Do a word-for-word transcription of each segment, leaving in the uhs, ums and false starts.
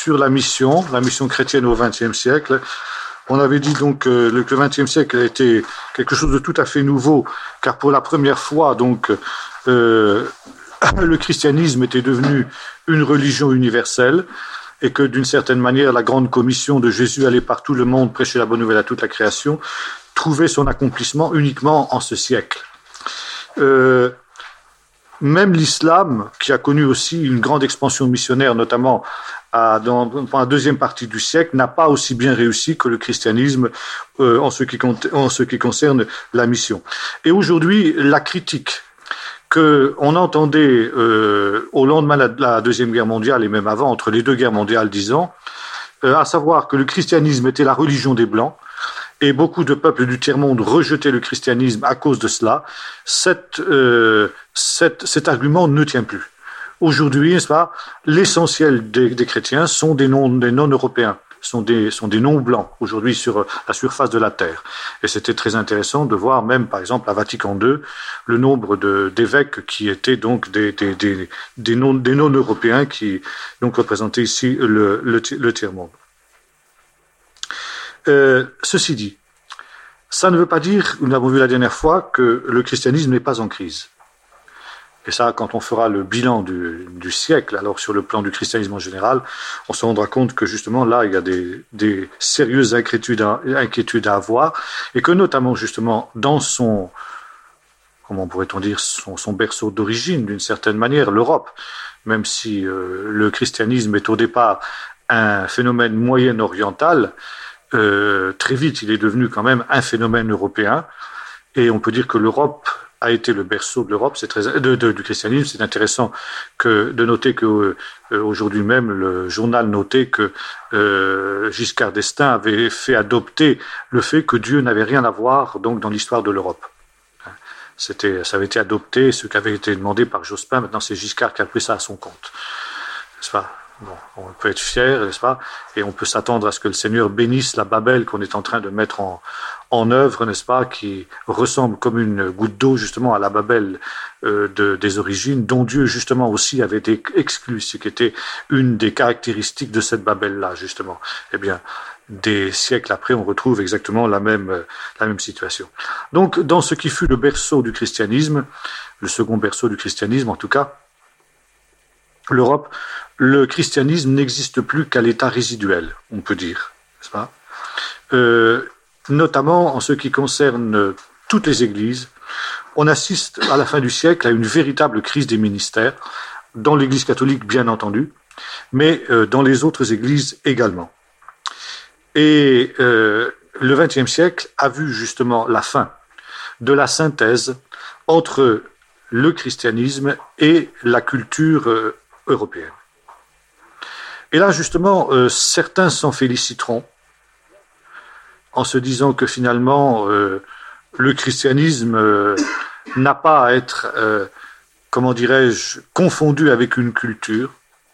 sur la mission, la mission chrétienne au vingtième siècle. On avait dit donc euh, que le vingtième siècle a été quelque chose de tout à fait nouveau, car pour la première fois, donc, euh, le christianisme était devenu une religion universelle, et que d'une certaine manière, la grande commission de Jésus aller par tout le monde prêcher la bonne nouvelle à toute la création trouvait son accomplissement uniquement en ce siècle. Euh, même l'islam, qui a connu aussi une grande expansion missionnaire, notamment à, dans, dans la deuxième partie du siècle, n'a pas aussi bien réussi que le christianisme euh, en, ce qui, en ce qui concerne la mission. Et aujourd'hui, la critique qu'on entendait euh, au lendemain de la Deuxième Guerre mondiale, et même avant, entre les deux guerres mondiales, disons, euh, à savoir que le christianisme était la religion des Blancs, et beaucoup de peuples du tiers-monde rejetaient le christianisme à cause de cela, cette, euh, cette, cet argument ne tient plus. Aujourd'hui, n'est-ce pas, l'essentiel des, des chrétiens sont des non, des non-européens, sont des, sont des non-blancs, aujourd'hui sur la surface de la Terre. Et c'était très intéressant de voir même, par exemple, à Vatican deux, le nombre de, d'évêques qui étaient donc des, des, des, des, non, des non-européens qui donc représentaient ici le, le, le tiers-monde. Euh, ceci dit, ça ne veut pas dire, nous l'avons vu la dernière fois, que le christianisme n'est pas en crise. Et ça, quand on fera le bilan du, du siècle, alors sur le plan du christianisme en général, on se rendra compte que justement là, il y a des, des sérieuses inquiétudes à, inquiétudes à avoir, et que notamment justement dans son, comment pourrait-on dire, son, son berceau d'origine, d'une certaine manière, l'Europe, même si euh, le christianisme est au départ un phénomène moyen-oriental, Euh, très vite, il est devenu quand même un phénomène européen, et on peut dire que l'Europe a été le berceau de l'Europe, c'est très, de, de, du christianisme. C'est intéressant que, de noter que euh, aujourd'hui même, le journal notait que euh, Giscard d'Estaing avait fait adopter le fait que Dieu n'avait rien à voir donc dans l'histoire de l'Europe. C'était, ça avait été adopté, ce qui avait été demandé par Jospin. Maintenant, c'est Giscard qui a pris ça à son compte, n'est-ce pas? Bon, on peut être fier, n'est-ce pas? Et on peut s'attendre à ce que le Seigneur bénisse la Babel qu'on est en train de mettre en, en œuvre, n'est-ce pas? Qui ressemble comme une goutte d'eau, justement, à la Babel euh, de, des origines, dont Dieu, justement, aussi avait été exclu, ce qui était une des caractéristiques de cette Babel-là, justement. Eh bien, des siècles après, on retrouve exactement la même, la même situation. Donc, dans ce qui fut le berceau du christianisme, le second berceau du christianisme, en tout cas, l'Europe, le christianisme n'existe plus qu'à l'état résiduel, on peut dire, n'est-ce pas? Euh, notamment en ce qui concerne toutes les églises, on assiste à la fin du siècle à une véritable crise des ministères, dans l'Église catholique bien entendu, mais euh, dans les autres églises également. Et euh, le vingtième siècle a vu justement la fin de la synthèse entre le christianisme et la culture euh, européenne. Et là, justement, euh, certains s'en féliciteront en se disant que finalement, euh, le christianisme euh, n'a pas à être, euh, comment dirais-je, confondu avec une culture.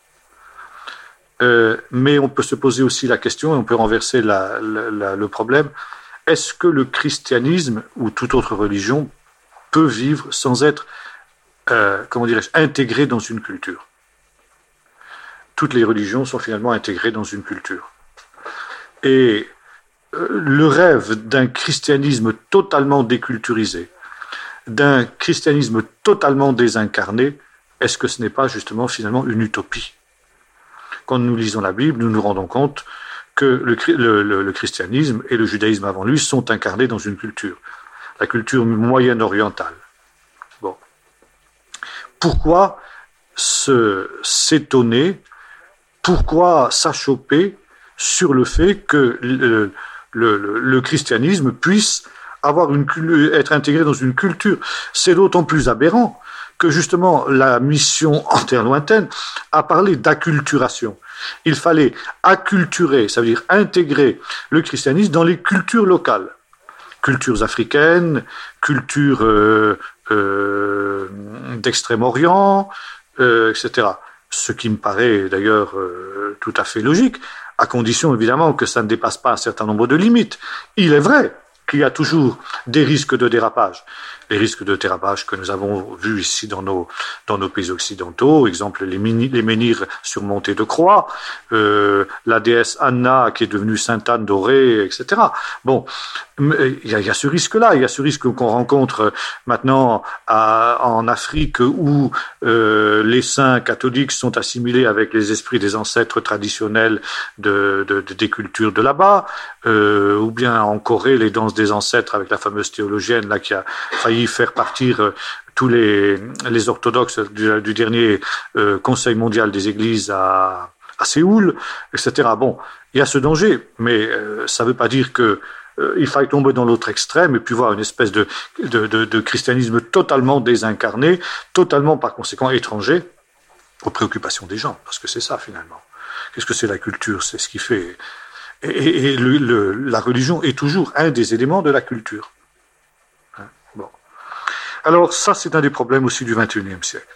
Euh, mais on peut se poser aussi la question, et on peut renverser la, la, la, le problème, est-ce que le christianisme, ou toute autre religion, peut vivre sans être, euh, comment dirais-je, intégré dans une culture? Toutes les religions sont finalement intégrées dans une culture. Et euh, le rêve d'un christianisme totalement déculturisé, d'un christianisme totalement désincarné, est-ce que ce n'est pas justement finalement une utopie? Quand nous lisons la Bible, nous nous rendons compte que le, le, le, le christianisme et le judaïsme avant lui sont incarnés dans une culture, la culture moyenne-orientale. Bon. Pourquoi se, s'étonner? Pourquoi s'achoper sur le fait que le, le, le, le christianisme puisse avoir une, être intégré dans une culture? C'est d'autant plus aberrant que justement la mission en terre lointaine a parlé d'acculturation. Il fallait acculturer, ça veut dire intégrer le christianisme dans les cultures locales. Cultures africaines, cultures euh, euh, d'Extrême-Orient, euh, et cetera. Ce qui me paraît d'ailleurs euh, tout à fait logique, à condition évidemment que ça ne dépasse pas un certain nombre de limites. Il est vrai qu'il y a toujours des risques de dérapage, les risques de dérapage que nous avons vus ici dans nos, dans nos pays occidentaux, exemple les, mini, les menhirs surmontés de croix, euh, la déesse Anna qui est devenue Sainte Anne dorée, et cetera. Bon, il y a, il y a ce risque-là, il y a ce risque qu'on rencontre maintenant à, en Afrique où euh, les saints catholiques sont assimilés avec les esprits des ancêtres traditionnels de, de, de des cultures de là-bas, euh, ou bien en Corée les danses des ancêtres avec la fameuse théologienne là qui a failli faire partir euh, tous les, les orthodoxes du, du dernier euh, Conseil mondial des Églises à, à Séoul, et cetera. Bon, il y a ce danger, mais euh, ça ne veut pas dire que euh, il faille tomber dans l'autre extrême et puis voir une espèce de, de, de, de christianisme totalement désincarné, totalement par conséquent étranger aux préoccupations des gens, parce que c'est ça finalement. Qu'est-ce que c'est la culture? C'est ce qui fait... Et, et, et le, le, la religion est toujours un des éléments de la culture. Hein, bon. Alors ça, c'est un des problèmes aussi du vingt et unième siècle.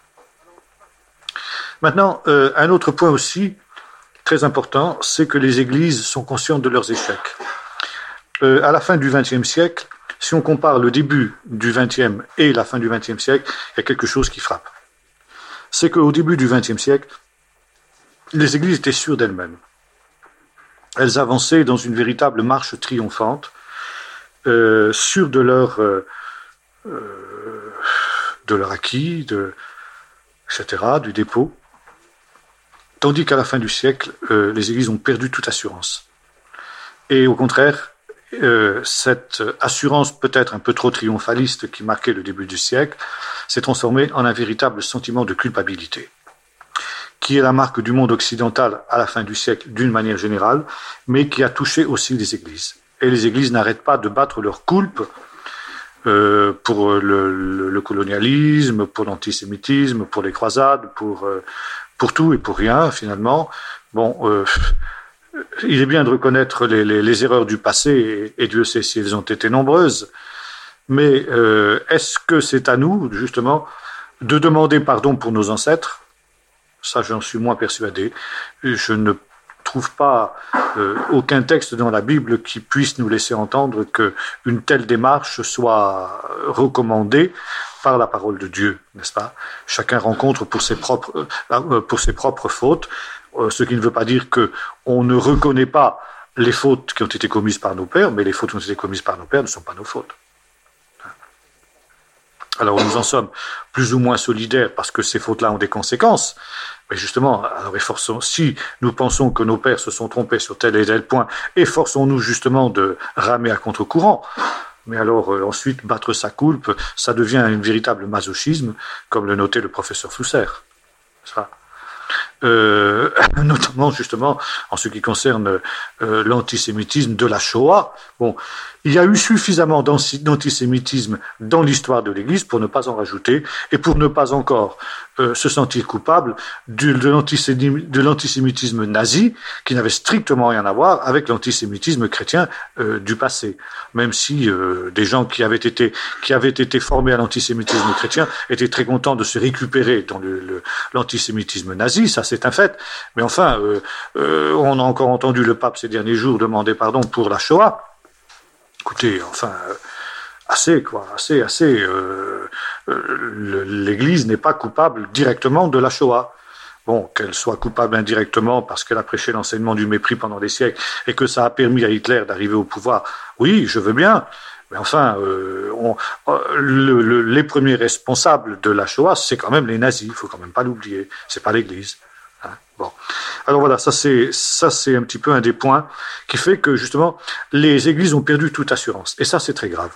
Maintenant, euh, un autre point aussi, très important, c'est que les églises sont conscientes de leurs échecs. Euh, à la fin du vingtième siècle, si on compare le début du vingtième et la fin du vingtième siècle, il y a quelque chose qui frappe. C'est qu'au début du vingtième siècle, les églises étaient sûres d'elles-mêmes. Elles avançaient dans une véritable marche triomphante, euh, sûres de leur, euh, euh, de leur acquis, de, et cetera, du dépôt. Tandis qu'à la fin du siècle, euh, les églises ont perdu toute assurance. Et au contraire, euh, cette assurance peut-être un peu trop triomphaliste qui marquait le début du siècle s'est transformée en un véritable sentiment de culpabilité, qui est la marque du monde occidental à la fin du siècle d'une manière générale, mais qui a touché aussi les églises. Et les églises n'arrêtent pas de battre leur coulpe euh, pour le, le, le colonialisme, pour l'antisémitisme, pour les croisades, pour, euh, pour tout et pour rien, finalement. Bon, euh, il est bien de reconnaître les, les, les erreurs du passé, et, et Dieu sait si elles ont été nombreuses, mais euh, est-ce que c'est à nous, justement, de demander pardon pour nos ancêtres? Ça, j'en suis moins persuadé. Je ne trouve pas euh, aucun texte dans la Bible qui puisse nous laisser entendre qu'une telle démarche soit recommandée par la parole de Dieu, n'est-ce pas? Chacun rencontre pour ses propres, euh, pour ses propres fautes, euh, ce qui ne veut pas dire qu'on ne reconnaît pas les fautes qui ont été commises par nos pères, mais les fautes qui ont été commises par nos pères ne sont pas nos fautes. Alors nous en sommes plus ou moins solidaires parce que ces fautes-là ont des conséquences. Mais justement, alors efforçons, si nous pensons que nos pères se sont trompés sur tel et tel point, efforçons-nous justement de ramer à contre-courant. Mais alors euh, ensuite, battre sa coulpe, ça devient un véritable masochisme, comme le notait le professeur Flusser. Ça. Euh, notamment justement en ce qui concerne euh, l'antisémitisme de la Shoah. Bon, il y a eu suffisamment d'antisémitisme dans l'histoire de l'Église pour ne pas en rajouter et pour ne pas encore euh, se sentir coupable du, de, de l'antisémitisme nazi qui n'avait strictement rien à voir avec l'antisémitisme chrétien euh, du passé. Même si euh, des gens qui avaient été qui avaient été formés à l'antisémitisme chrétien étaient très contents de se récupérer dans le, le, l'antisémitisme nazi, ça c'est un fait. Mais enfin, euh, euh, on a encore entendu le pape ces derniers jours demander pardon pour la Shoah. Écoutez, enfin, euh, assez, quoi, assez, assez. Euh, euh, L'Église n'est pas coupable directement de la Shoah. Bon, qu'elle soit coupable indirectement parce qu'elle a prêché l'enseignement du mépris pendant des siècles et que ça a permis à Hitler d'arriver au pouvoir, oui, je veux bien. Mais enfin, euh, on, le, le, les premiers responsables de la Shoah, c'est quand même les nazis, il faut quand même pas l'oublier, c'est pas l'Église. Hein, bon. Alors voilà, ça c'est ça c'est un petit peu un des points qui fait que justement les églises ont perdu toute assurance. Et ça c'est très grave.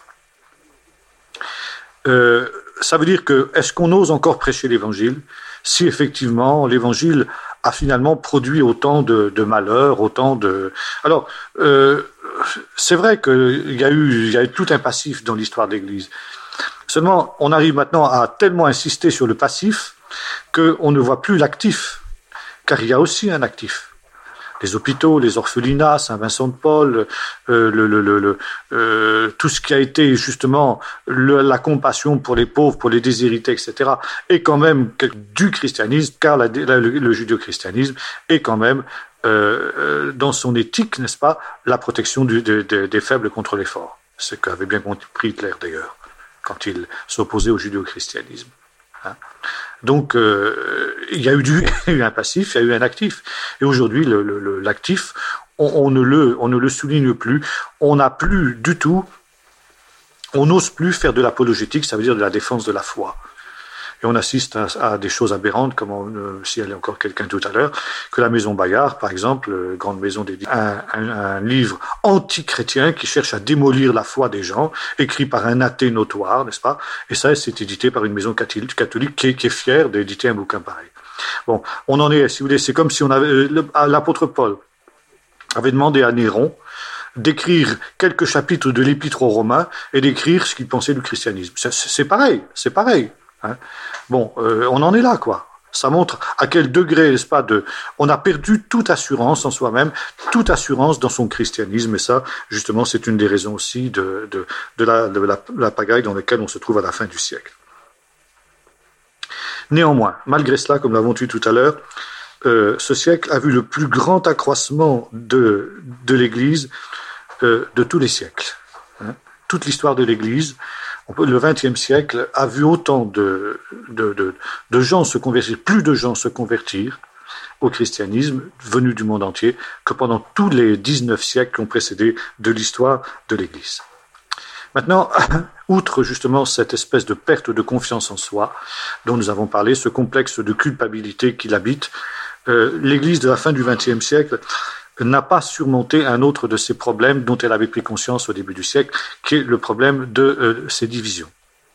Euh, ça veut dire que est-ce qu'on ose encore prêcher l'évangile si effectivement l'évangile a finalement produit autant de, de malheurs, autant de... Alors, euh, c'est vrai qu'il y a eu, il y a eu tout un passif dans l'histoire de l'Église. Seulement, on arrive maintenant à tellement insister sur le passif qu'on ne voit plus l'actif. Car il y a aussi un actif. Les hôpitaux, les orphelinats, Saint-Vincent de Paul, euh, le, le, le, le, euh, tout ce qui a été justement le, la compassion pour les pauvres, pour les déshérités, et cetera, est quand même du christianisme, car la, la, le, le judéo-christianisme est quand même euh, dans son éthique, n'est-ce pas, la protection du, de, de, des faibles contre les forts. Ce qu'avait bien compris Hitler d'ailleurs. quand il s'opposait au judéo-christianisme. Hein. Donc, euh, il y a eu du, il y a eu un passif, il y a eu un actif. Et aujourd'hui, le, le, l'actif, on, on, ne le, on ne le souligne plus. On n'a plus du tout, on n'ose plus faire de l'apologétique, ça veut dire de la défense de la foi. Et on assiste à, à des choses aberrantes, comme on, euh, si elle est encore quelqu'un tout à l'heure, que la maison Bayard, par exemple, euh, grande maison d'édition, un, un, un livre anti-chrétien qui cherche à démolir la foi des gens, écrit par un athée notoire, n'est-ce pas? Et ça, c'est édité par une maison catholique, catholique qui, est, qui est fière d'éditer un bouquin pareil. Bon, on en est, si vous voulez, c'est comme si on avait, euh, l'apôtre Paul avait demandé à Néron d'écrire quelques chapitres de l'Épître aux Romains et d'écrire ce qu'il pensait du christianisme. C'est, c'est pareil, c'est pareil. Hein. Bon, euh, on en est là, quoi. Ça montre à quel degré, n'est-ce pas, de, on a perdu toute assurance en soi-même, toute assurance dans son christianisme, et ça, justement, c'est une des raisons aussi de, de, de, la, de la, la pagaille dans laquelle on se trouve à la fin du siècle. Néanmoins, malgré cela, comme l'avons dit tout à l'heure, euh, ce siècle a vu le plus grand accroissement de, de l'Église euh, de tous les siècles. Hein. Toute l'histoire de l'Église, le vingtième siècle a vu autant de, de, de, de gens se convertir, plus de gens se convertir au christianisme venus du monde entier que pendant tous les dix-neuf siècles qui ont précédé de l'histoire de l'Église. Maintenant, outre justement cette espèce de perte de confiance en soi dont nous avons parlé, ce complexe de culpabilité qui l'habite, euh, l'Église de la fin du vingtième siècle n'a pas surmonté un autre de ces problèmes dont elle avait pris conscience au début du siècle, qui est le problème de euh, ces divisions.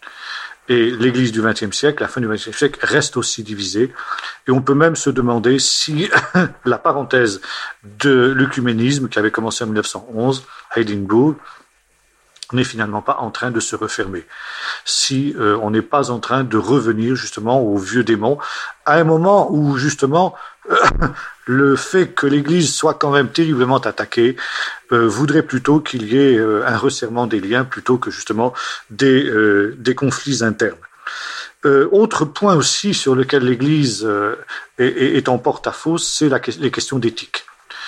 Et l'Église du vingtième siècle, la fin du vingtième siècle, reste aussi divisée. Et on peut même se demander si la parenthèse de l'œcuménisme, qui avait commencé en mille neuf cent onze à Édimbourg, n'est finalement pas en train de se refermer. Si euh, on n'est pas en train de revenir justement au vieux démon, à un moment où justement euh, le fait que l'Église soit quand même terriblement attaquée euh, voudrait plutôt qu'il y ait euh, un resserrement des liens plutôt que justement des, euh, des conflits internes. Euh, autre point aussi sur lequel l'Église euh, est, est en porte-à-faux, c'est la, les questions d'éthique.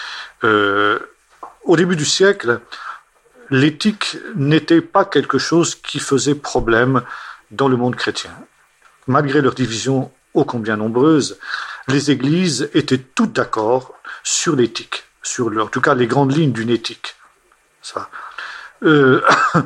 Euh, au début du siècle, l'éthique n'était pas quelque chose qui faisait problème dans le monde chrétien. Malgré leurs divisions ô combien nombreuses, les églises étaient toutes d'accord sur l'éthique, sur le, en tout cas les grandes lignes d'une éthique. Ça. Euh,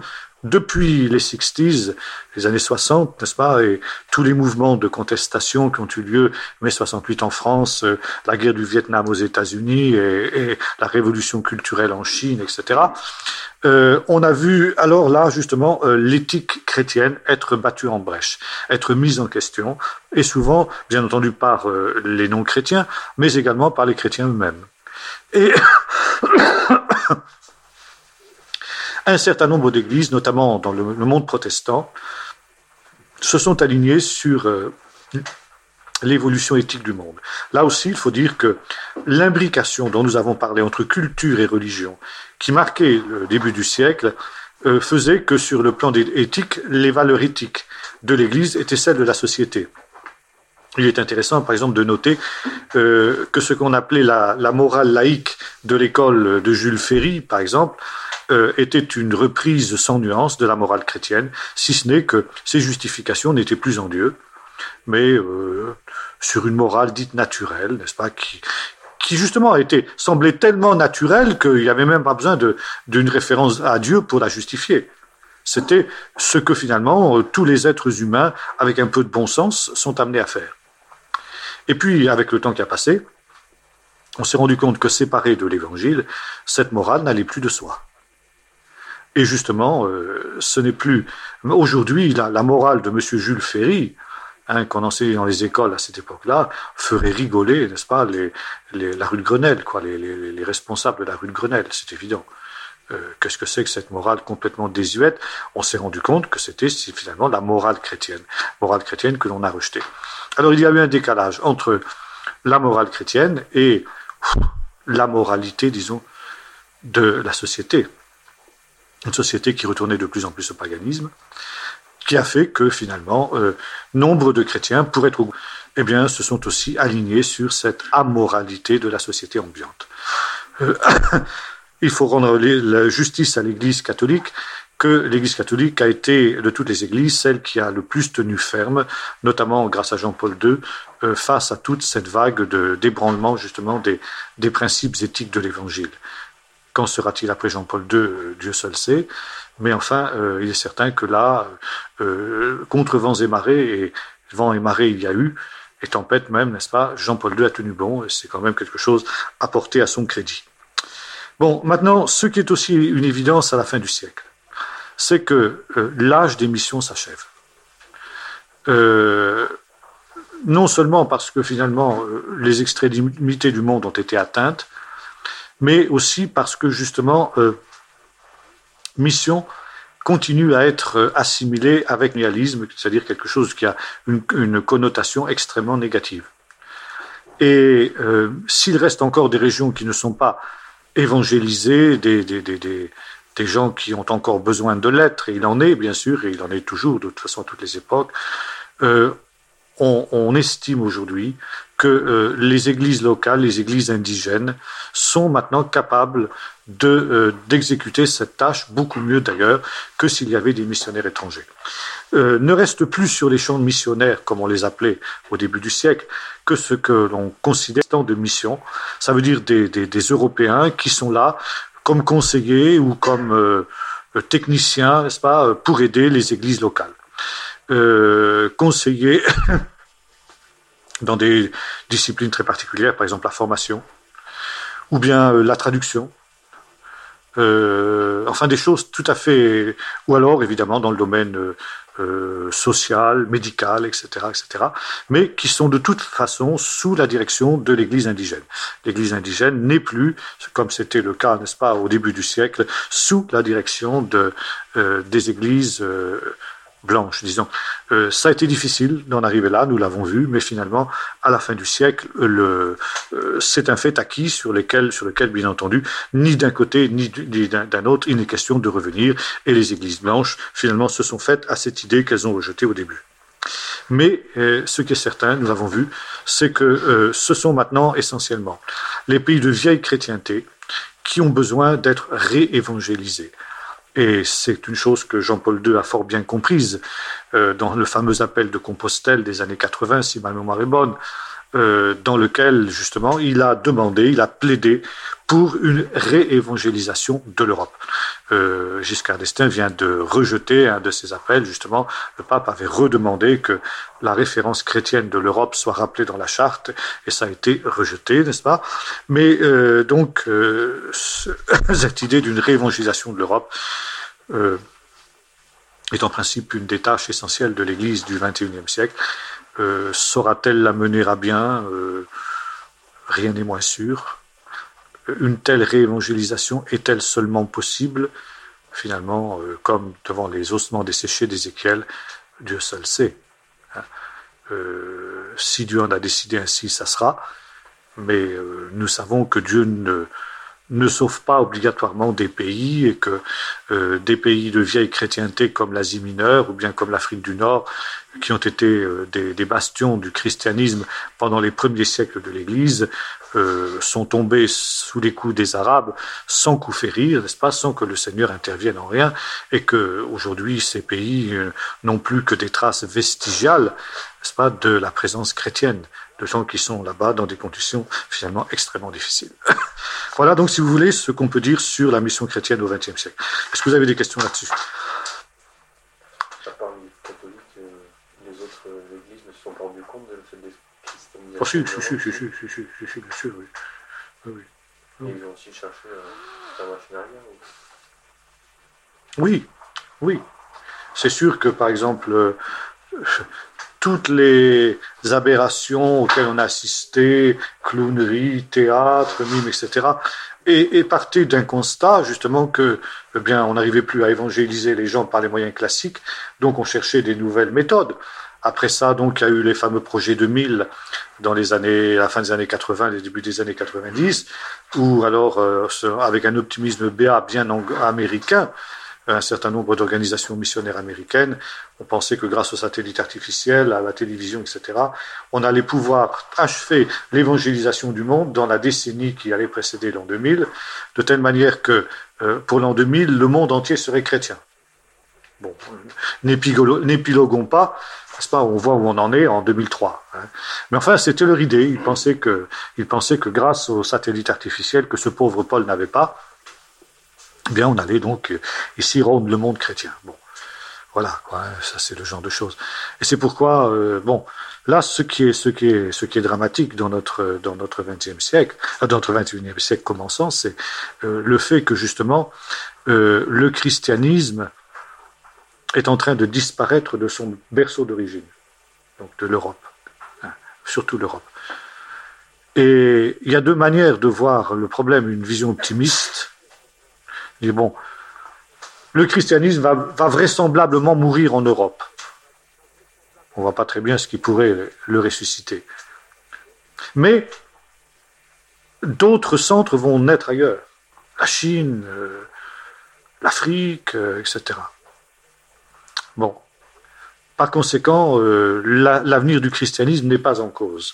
depuis les soixante, les années soixante, n'est-ce pas, et tous les mouvements de contestation qui ont eu lieu, mai soixante-huit en France, euh, la guerre du Vietnam aux États-Unis et, et la révolution culturelle en Chine, et cetera. Euh, on a vu alors là justement euh, l'éthique chrétienne être battue en brèche, être mise en question, et souvent, bien entendu, par euh, les non-chrétiens, mais également par les chrétiens eux-mêmes. Et un certain nombre d'églises, notamment dans le, le monde protestant, se sont alignées sur euh, l'évolution éthique du monde. Là aussi, il faut dire que l'imbrication dont nous avons parlé entre culture et religion, qui marquait le début du siècle, euh, faisait que sur le plan éthique, les valeurs éthiques de l'Église étaient celles de la société. Il est intéressant, par exemple, de noter euh, que ce qu'on appelait la, la morale laïque de l'école de Jules Ferry, par exemple, euh, était une reprise sans nuance de la morale chrétienne, si ce n'est que ses justifications n'étaient plus en Dieu, mais euh, sur une morale dite naturelle, n'est-ce pas, qui, qui justement a été, semblait tellement naturelle qu'il n'y avait même pas besoin de, d'une référence à Dieu pour la justifier. C'était ce que finalement tous les êtres humains, avec un peu de bon sens, sont amenés à faire. Et puis, avec le temps qui a passé, on s'est rendu compte que séparé de l'Évangile, cette morale n'allait plus de soi. Et justement, euh, ce n'est plus... Aujourd'hui, la, la morale de M. Jules Ferry, hein, qu'on enseignait dans les écoles à cette époque-là, ferait rigoler, n'est-ce pas, les, les, la rue de Grenelle, quoi, les, les, les responsables de la rue de Grenelle, c'est évident. Euh, qu'est-ce que c'est que cette morale complètement désuète? On s'est rendu compte que c'était finalement la morale chrétienne, morale chrétienne que l'on a rejetée. Alors il y a eu un décalage entre la morale chrétienne et pff, la moralité, disons, de la société. Une société qui retournait de plus en plus au paganisme, qui a fait que finalement, euh, nombre de chrétiens, pour être au... eh bien, se sont aussi alignés sur cette amoralité de la société ambiante. Euh, il faut rendre la justice à l'Église catholique, que l'Église catholique a été, de toutes les églises, celle qui a le plus tenu ferme, notamment grâce à Jean-Paul deux, euh, face à toute cette vague de, d'ébranlement justement des, des principes éthiques de l'Évangile. Qu'en sera-t-il après Jean-Paul deux? euh, Dieu seul sait. Mais enfin, euh, il est certain que là, euh, contre vents et marées, et vents et marées il y a eu, et tempête même, n'est-ce pas, Jean-Paul deux a tenu bon, et c'est quand même quelque chose à porter à son crédit. Bon, maintenant, ce qui est aussi une évidence à la fin du siècle, c'est que euh, l'âge des missions s'achève. Euh, non seulement parce que finalement euh, les extrémités du monde ont été atteintes, mais aussi parce que justement euh, mission continue à être assimilée avec le réalisme, c'est-à-dire quelque chose qui a une, une connotation extrêmement négative. Et euh, s'il reste encore des régions qui ne sont pas évangélisées, des, des, des, des des gens qui ont encore besoin de l'être, et il en est bien sûr, et il en est toujours, de toute façon à toutes les époques, euh, on, on estime aujourd'hui que euh, les églises locales, les églises indigènes, sont maintenant capables de, euh, d'exécuter cette tâche beaucoup mieux d'ailleurs que s'il y avait des missionnaires étrangers. Euh, ne reste plus sur les champs de missionnaires, comme on les appelait au début du siècle, que ce que l'on considère de mission. Ça veut dire des, des, des Européens qui sont là comme conseillers ou comme euh, techniciens, n'est-ce pas, pour aider les églises locales. Euh, conseillers dans des disciplines très particulières, par exemple la formation, ou bien euh, la traduction, euh, enfin des choses tout à fait, ou alors évidemment dans le domaine euh, euh, social, médical, et cetera, et cetera, mais qui sont de toute façon sous la direction de l'Église indigène. L'Église indigène n'est plus, comme c'était le cas, n'est-ce pas, au début du siècle, sous la direction de, euh, des églises euh, blanches, disons. Euh, ça a été difficile d'en arriver là, nous l'avons vu, mais finalement, à la fin du siècle, le, euh, c'est un fait acquis sur lequel, sur lequel, bien entendu, ni d'un côté ni, ni d'un, d'un autre, il n'est question de revenir, et les églises blanches, finalement, se sont faites à cette idée qu'elles ont rejetée au début. Mais euh, ce qui est certain, nous l'avons vu, c'est que euh, ce sont maintenant essentiellement les pays de vieille chrétienté qui ont besoin d'être réévangélisés. Et c'est une chose que Jean-Paul deux a fort bien comprise euh, dans le fameux appel de Compostelle des années quatre-vingts, si ma mémoire est bonne, euh, dans lequel, justement, il a demandé, il a plaidé pour une réévangélisation de l'Europe. Euh, Giscard d'Estaing vient de rejeter un de ces appels, justement. Le pape avait redemandé que la référence chrétienne de l'Europe soit rappelée dans la charte, et ça a été rejeté, n'est-ce pas? Mais euh, donc, euh, cette idée d'une réévangélisation de l'Europe euh, est en principe une des tâches essentielles de l'Église du vingt et unième siècle. Euh, saura-t-elle la mener à bien? euh, Rien n'est moins sûr. Une telle réévangélisation est-elle seulement possible? Finalement, euh, comme devant les ossements desséchés d'Ézéchiel, Dieu seul sait. Hein. Euh, si Dieu en a décidé ainsi, ça sera. Mais euh, nous savons que Dieu ne, ne sauve pas obligatoirement des pays, et que euh, des pays de vieille chrétienté comme l'Asie mineure ou bien comme l'Afrique du Nord, qui ont été euh, des, des bastions du christianisme pendant les premiers siècles de l'Église, euh, sont tombés sous les coups des Arabes sans coup férir, n'est-ce pas, sans que le Seigneur intervienne en rien, et que aujourd'hui ces pays euh, n'ont plus que des traces vestigiales, n'est-ce pas, de la présence chrétienne, de gens qui sont là-bas dans des conditions finalement extrêmement difficiles. Voilà donc, si vous voulez, ce qu'on peut dire sur la mission chrétienne au vingtième siècle. Est-ce que vous avez des questions là-dessus? À part les catholiques, les autres églises ne se sont pas rendues compte de cette déchristianisation? Oh, si, si, si, si, si, si, si, si, bien sûr, oui. Oui, oui. Oui. Ils ont aussi cherché à faire machine arrière ou... Oui, oui. C'est sûr que, par exemple, euh, toutes les aberrations auxquelles on a assisté, clownerie, théâtre, mime, et cetera, et, et partaient d'un constat, justement, que, eh bien, on n'arrivait plus à évangéliser les gens par les moyens classiques, donc on cherchait des nouvelles méthodes. Après ça, donc, il y a eu les fameux projets deux mille dans les années, à la fin des années quatre-vingts, les débuts des années quatre-vingt-dix, où alors, euh, avec un optimisme béat bien américain, un certain nombre d'organisations missionnaires américaines ont pensé que grâce aux satellites artificiels, à la télévision, et cetera, on allait pouvoir achever l'évangélisation du monde dans la décennie qui allait précéder l'an deux mille, de telle manière que euh, pour l'an deux mille, le monde entier serait chrétien. Bon, n'épiloguons pas, n'est-ce pas, on voit où on en est en deux mille trois. Hein. Mais enfin, c'était leur idée. Ils pensaient que, ils pensaient que grâce aux satellites artificiels que ce pauvre Paul n'avait pas, eh bien, on allait donc ici rendre le monde chrétien. Bon, voilà, quoi, hein, ça c'est le genre de choses. Et c'est pourquoi, euh, bon, là, ce qui est, ce qui est, ce qui est dramatique dans notre, dans notre vingtième siècle, euh, dans notre vingt et unième siècle commençant, c'est euh, le fait que justement euh, le christianisme est en train de disparaître de son berceau d'origine, donc de l'Europe, hein, surtout l'Europe. Et il y a deux manières de voir le problème, une vision optimiste. Il dit, bon, le christianisme va, va vraisemblablement mourir en Europe. On ne voit pas très bien ce qui pourrait le ressusciter. Mais d'autres centres vont naître ailleurs. La Chine, euh, l'Afrique, euh, et cetera. Bon. Par conséquent, euh, la, l'avenir du christianisme n'est pas en cause.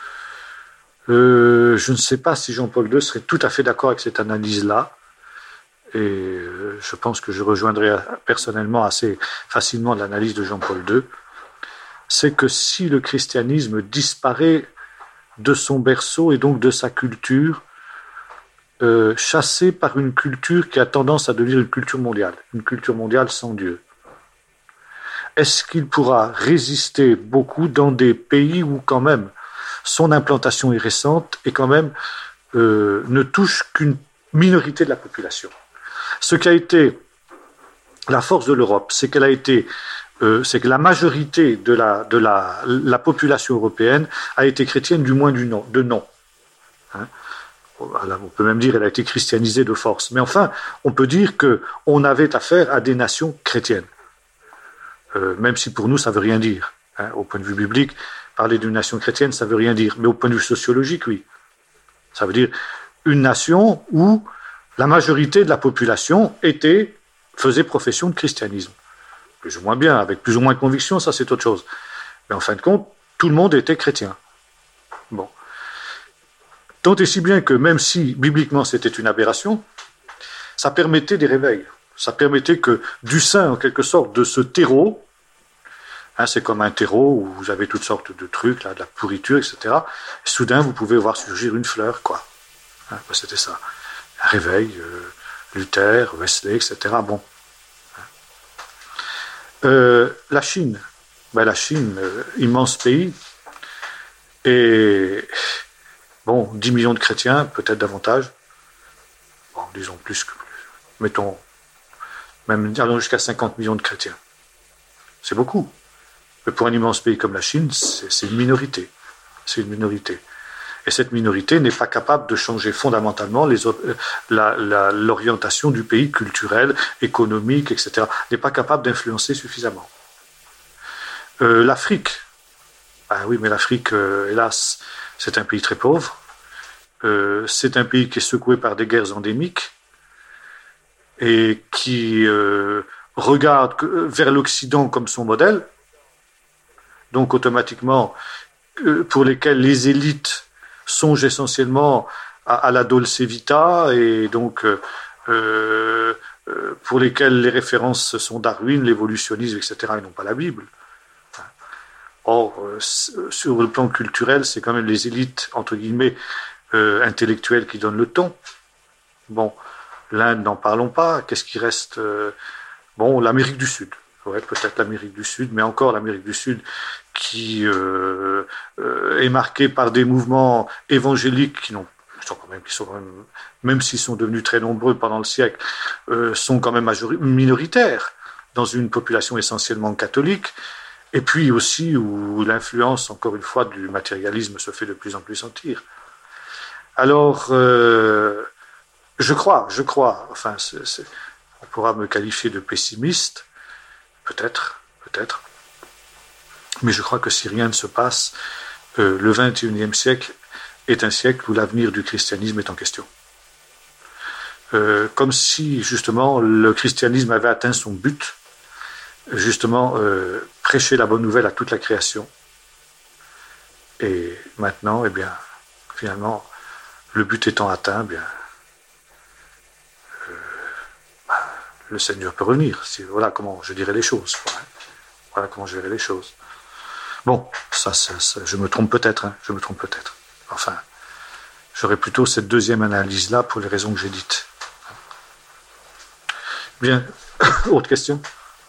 Euh, je ne sais pas si Jean-Paul deux serait tout à fait d'accord avec cette analyse-là. Et euh, je pense que je rejoindrai personnellement assez facilement l'analyse de Jean-Paul deux. C'est que si le christianisme disparaît de son berceau et donc de sa culture, euh, chassé par une culture qui a tendance à devenir une culture mondiale, une culture mondiale sans Dieu, est-ce qu'il pourra résister beaucoup dans des pays où quand même son implantation est récente et quand même euh, ne touche qu'une minorité de la population? Ce qui a été la force de l'Europe, c'est qu'elle a été, euh, c'est que la majorité de la de la, la population européenne a été chrétienne, du moins du nom, de nom. Hein? Alors, on peut même dire qu'elle a été christianisée de force. Mais enfin, on peut dire que on avait affaire à des nations chrétiennes. Euh, même si pour nous ça veut rien dire. Hein, au point de vue biblique, parler d'une nation chrétienne, ça veut rien dire. Mais au point de vue sociologique, oui. Ça veut dire une nation où la majorité de la population était, faisait profession de christianisme. Plus ou moins bien, avec plus ou moins de conviction, ça c'est autre chose. Mais en fin de compte, tout le monde était chrétien. Bon. Tant et si bien que même si bibliquement c'était une aberration, ça permettait des réveils. Ça permettait que du sein, en quelque sorte, de ce terreau, hein, c'est comme un terreau où vous avez toutes sortes de trucs, là, de la pourriture, et cetera. Et soudain, vous pouvez voir surgir une fleur, quoi. Hein, ben, c'était ça. Un réveil, euh, Luther, Wesley, et cetera. Bon. Euh, la Chine, ben, la Chine, euh, immense pays, et bon, dix millions de chrétiens, peut-être davantage. Bon, disons plus que plus. Mettons, même allons jusqu'à cinquante millions de chrétiens. C'est beaucoup. Mais pour un immense pays comme la Chine, c'est, c'est une minorité. C'est une minorité. Et cette minorité n'est pas capable de changer fondamentalement les, la, la, l'orientation du pays culturel, économique, et cetera. N'est pas capable d'influencer suffisamment. Euh, L'Afrique. Ah oui, mais l'Afrique, euh, hélas, c'est un pays très pauvre. Euh, c'est un pays qui est secoué par des guerres endémiques et qui euh, regarde vers l'Occident comme son modèle. Donc automatiquement, euh, pour lesquels les élites songent essentiellement à, à la Dolce Vita et donc euh, euh, pour lesquels les références sont Darwin, l'évolutionnisme, et cetera, et non pas la Bible. Or, euh, sur le plan culturel, c'est quand même les élites, entre guillemets, euh, intellectuelles qui donnent le ton. Bon, l'Inde, n'en parlons pas. Qu'est-ce qui reste euh, Bon, l'Amérique du Sud. Ouais, peut-être l'Amérique du Sud, mais encore l'Amérique du Sud qui euh, euh, est marquée par des mouvements évangéliques qui n'ont qui sont quand même, qui sont quand même, même s'ils sont devenus très nombreux pendant le siècle, euh, sont quand même majori- minoritaires dans une population essentiellement catholique. Et puis aussi où l'influence, encore une fois, du matérialisme se fait de plus en plus sentir. Alors, euh, je crois, je crois, enfin, c'est, c'est, on pourra me qualifier de pessimiste, peut-être, peut-être, mais je crois que si rien ne se passe, euh, le vingt et unième siècle est un siècle où l'avenir du christianisme est en question. Euh, comme si, justement, le christianisme avait atteint son but, justement, euh, prêcher la bonne nouvelle à toute la création. Et maintenant, eh bien, finalement, le but étant atteint, eh bien, euh, bah, le Seigneur peut revenir. Si, voilà comment je dirais les choses. Voilà, voilà comment je dirais les choses. Bon, ça, ça, ça je me trompe peut-être, hein, je me trompe peut-être. Enfin, j'aurais plutôt cette deuxième analyse-là pour les raisons que j'ai dites. Bien, autre question ?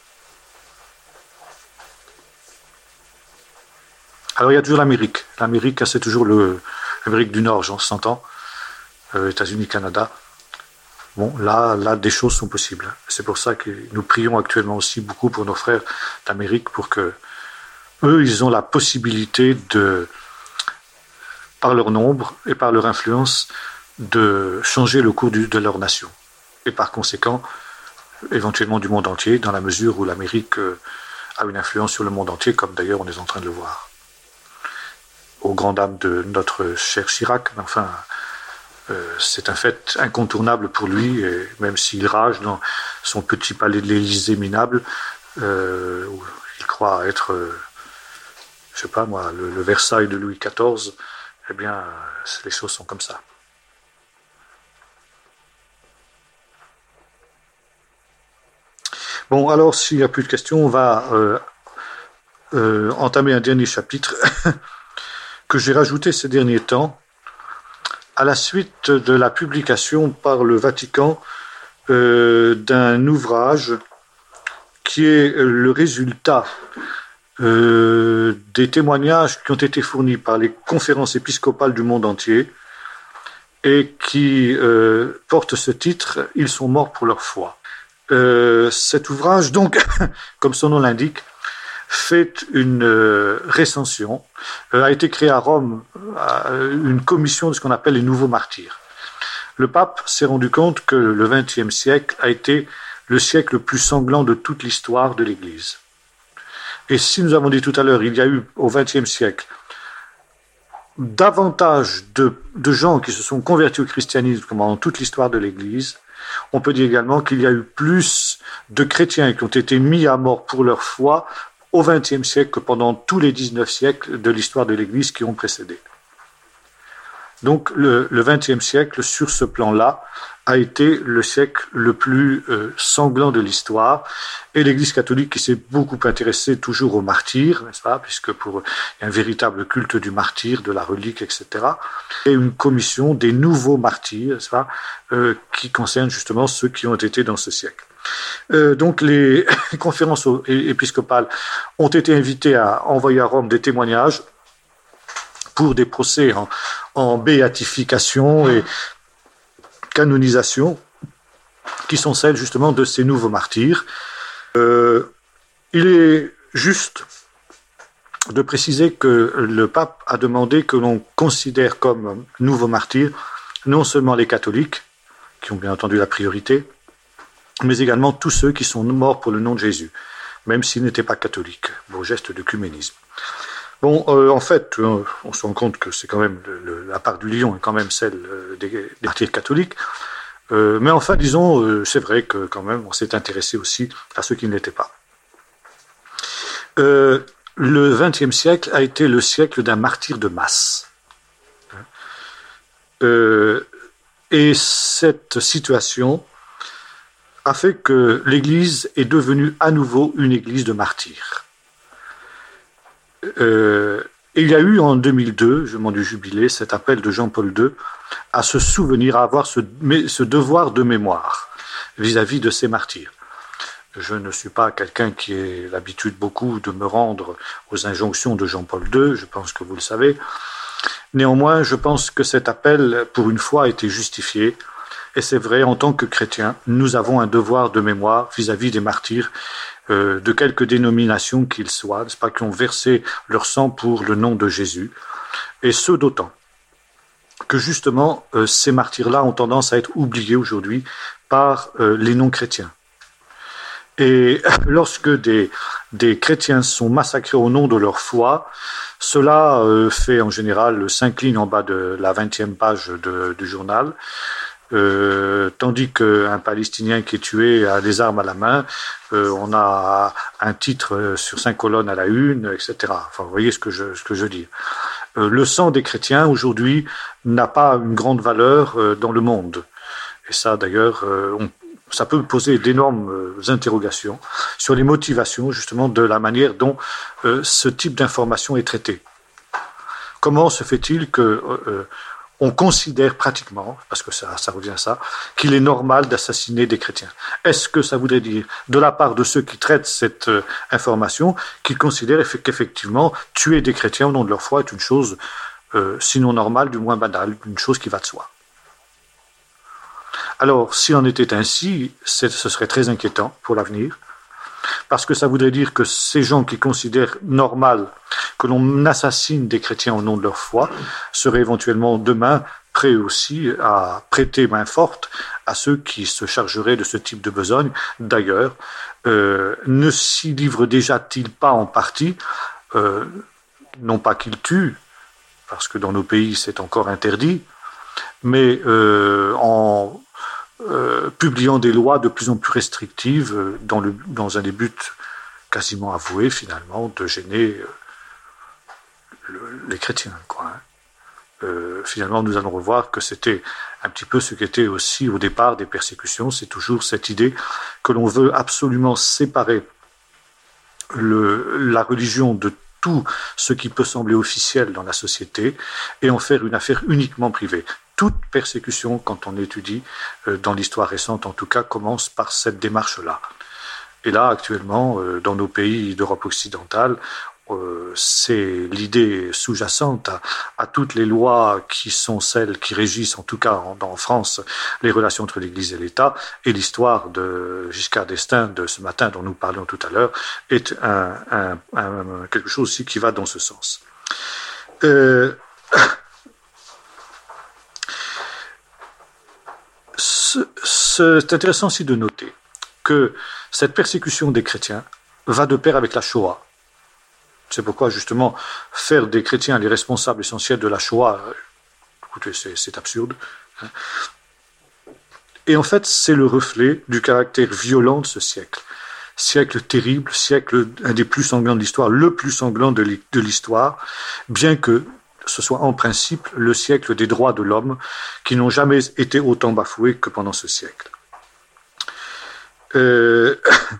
Alors il y a toujours l'Amérique. L'Amérique, c'est toujours le, l'Amérique du Nord, j'en s'entend, euh, États-Unis, Canada. Bon, là, là, des choses sont possibles. C'est pour ça que nous prions actuellement aussi beaucoup pour nos frères d'Amérique, pour que eux, ils ont la possibilité de, par leur nombre et par leur influence, de changer le cours du, de leur nation. Et par conséquent, éventuellement du monde entier, dans la mesure où l'Amérique euh, a une influence sur le monde entier, comme d'ailleurs on est en train de le voir. Aux grandes dames de notre cher Chirac, mais enfin, euh, c'est un fait incontournable pour lui, et même s'il rage dans son petit palais de l'Élysée minable, euh, où il croit être, euh, je sais pas moi, le, le Versailles de Louis quatorze, eh bien, les choses sont comme ça. Bon, alors, s'il n'y a plus de questions, on va euh, euh, entamer un dernier chapitre que j'ai rajouté ces derniers temps, à la suite de la publication par le Vatican euh, d'un ouvrage qui est le résultat euh, des témoignages qui ont été fournis par les conférences épiscopales du monde entier et qui euh, porte ce titre « Ils sont morts pour leur foi ». Euh, cet ouvrage, donc, comme son nom l'indique, fait une euh, recension, euh, a été créé à Rome euh, une commission de ce qu'on appelle les nouveaux martyrs. Le pape s'est rendu compte que le vingtième siècle a été le siècle le plus sanglant de toute l'histoire de l'Église. Et si nous avons dit tout à l'heure, il y a eu au vingtième siècle davantage de, de gens qui se sont convertis au christianisme que dans toute l'histoire de l'Église, on peut dire également qu'il y a eu plus de chrétiens qui ont été mis à mort pour leur foi au vingtième siècle que pendant tous les dix-neuf siècles de l'histoire de l'Église qui ont précédé. Donc le, le vingtième siècle, sur ce plan-là, a été le siècle le plus euh, sanglant de l'histoire, et l'Église catholique qui s'est beaucoup intéressée toujours aux martyrs, n'est-ce pas, puisque pour il y a un véritable culte du martyr, de la relique, et cetera. Et une commission des nouveaux martyrs, n'est-ce pas, euh, qui concerne justement ceux qui ont été dans ce siècle. Euh, donc les conférences épiscopales ont été invitées à envoyer à Rome des témoignages pour des procès en, en béatification et canonisation, qui sont celles justement de ces nouveaux martyrs. Euh, il est juste de préciser que le pape a demandé que l'on considère comme nouveaux martyrs non seulement les catholiques, qui ont bien entendu la priorité, mais également tous ceux qui sont morts pour le nom de Jésus, même s'ils n'étaient pas catholiques, beau geste d'œcuménisme. Bon, euh, en fait, euh, on se rend compte que c'est quand même le, le, la part du lion est quand même celle euh, des, des martyrs catholiques. Euh, mais enfin, disons, euh, c'est vrai que quand même, on s'est intéressé aussi à ceux qui ne l'étaient pas. Euh, le vingtième siècle a été le siècle d'un martyr de masse. Euh, et cette situation a fait que l'Église est devenue à nouveau une Église de martyrs. Euh, et il y a eu en deux mille deux, je m'en du jubilé, cet appel de Jean-Paul deux à se souvenir, à avoir ce, ce devoir de mémoire vis-à-vis de ces martyrs. Je ne suis pas quelqu'un qui ait l'habitude beaucoup de me rendre aux injonctions de Jean-Paul deux, je pense que vous le savez. Néanmoins, je pense que cet appel, pour une fois, a été justifié. Et c'est vrai, en tant que chrétiens, nous avons un devoir de mémoire vis-à-vis des martyrs, euh, de quelque dénomination qu'ils soient, n'est-ce pas, qui ont versé leur sang pour le nom de Jésus. Et ce d'autant que justement, euh, ces martyrs-là ont tendance à être oubliés aujourd'hui par euh, les non-chrétiens. Et lorsque des, des chrétiens sont massacrés au nom de leur foi, cela euh, fait en général cinq lignes en bas de la vingtième page de, du journal. Euh, tandis qu'un Palestinien qui est tué a des armes à la main, euh, on a un titre sur cinq colonnes à la une, et cetera. Enfin, vous voyez ce que je, ce que je dis. Euh, le sang des chrétiens, aujourd'hui, n'a pas une grande valeur euh, dans le monde. Et ça, d'ailleurs, euh, on, ça peut poser d'énormes euh, interrogations sur les motivations justement de la manière dont euh, ce type d'information est traité. Comment se fait-il que euh, on considère pratiquement, parce que ça, ça revient à ça, qu'il est normal d'assassiner des chrétiens? Est-ce que ça voudrait dire, de la part de ceux qui traitent cette euh, information, qu'ils considèrent qu'effectivement tuer des chrétiens au nom de leur foi est une chose, euh, sinon normale, du moins banale, une chose qui va de soi? Alors, s'il en était ainsi, ce serait très inquiétant pour l'avenir, parce que ça voudrait dire que ces gens qui considèrent normal que l'on assassine des chrétiens au nom de leur foi seraient éventuellement demain prêts aussi à prêter main forte à ceux qui se chargeraient de ce type de besogne. D'ailleurs, euh, ne s'y livrent déjà-t-ils pas en partie, euh, non pas qu'ils tuent, parce que dans nos pays c'est encore interdit, mais euh, en Euh, publiant des lois de plus en plus restrictives euh, dans, le, dans un des buts quasiment avoués finalement de gêner euh, le, les chrétiens, quoi, hein. Euh, finalement nous allons revoir que c'était un petit peu ce qu'était aussi au départ des persécutions. C'est toujours cette idée que l'on veut absolument séparer le, la religion de tout ce qui peut sembler officiel dans la société et en faire une affaire uniquement privée. Toute persécution, quand on étudie, euh, dans l'histoire récente en tout cas, commence par cette démarche-là. Et là, actuellement, euh, dans nos pays d'Europe occidentale, euh, c'est l'idée sous-jacente à, à toutes les lois qui sont celles qui régissent, en tout cas en, en France, les relations entre l'Église et l'État. Et l'histoire de Giscard d'Estaing de ce matin, dont nous parlions tout à l'heure, est un, un, un, quelque chose aussi qui va dans ce sens. Euh, C'est intéressant aussi de noter que cette persécution des chrétiens va de pair avec la Shoah. C'est pourquoi, justement, faire des chrétiens les responsables essentiels de la Shoah, écoutez, c'est absurde. Et en fait, c'est le reflet du caractère violent de ce siècle. Siècle terrible, siècle, un des plus sanglants de l'histoire, le plus sanglant de l'histoire, bien que ce soit en principe le siècle des droits de l'homme qui n'ont jamais été autant bafoués que pendant ce siècle. Euh,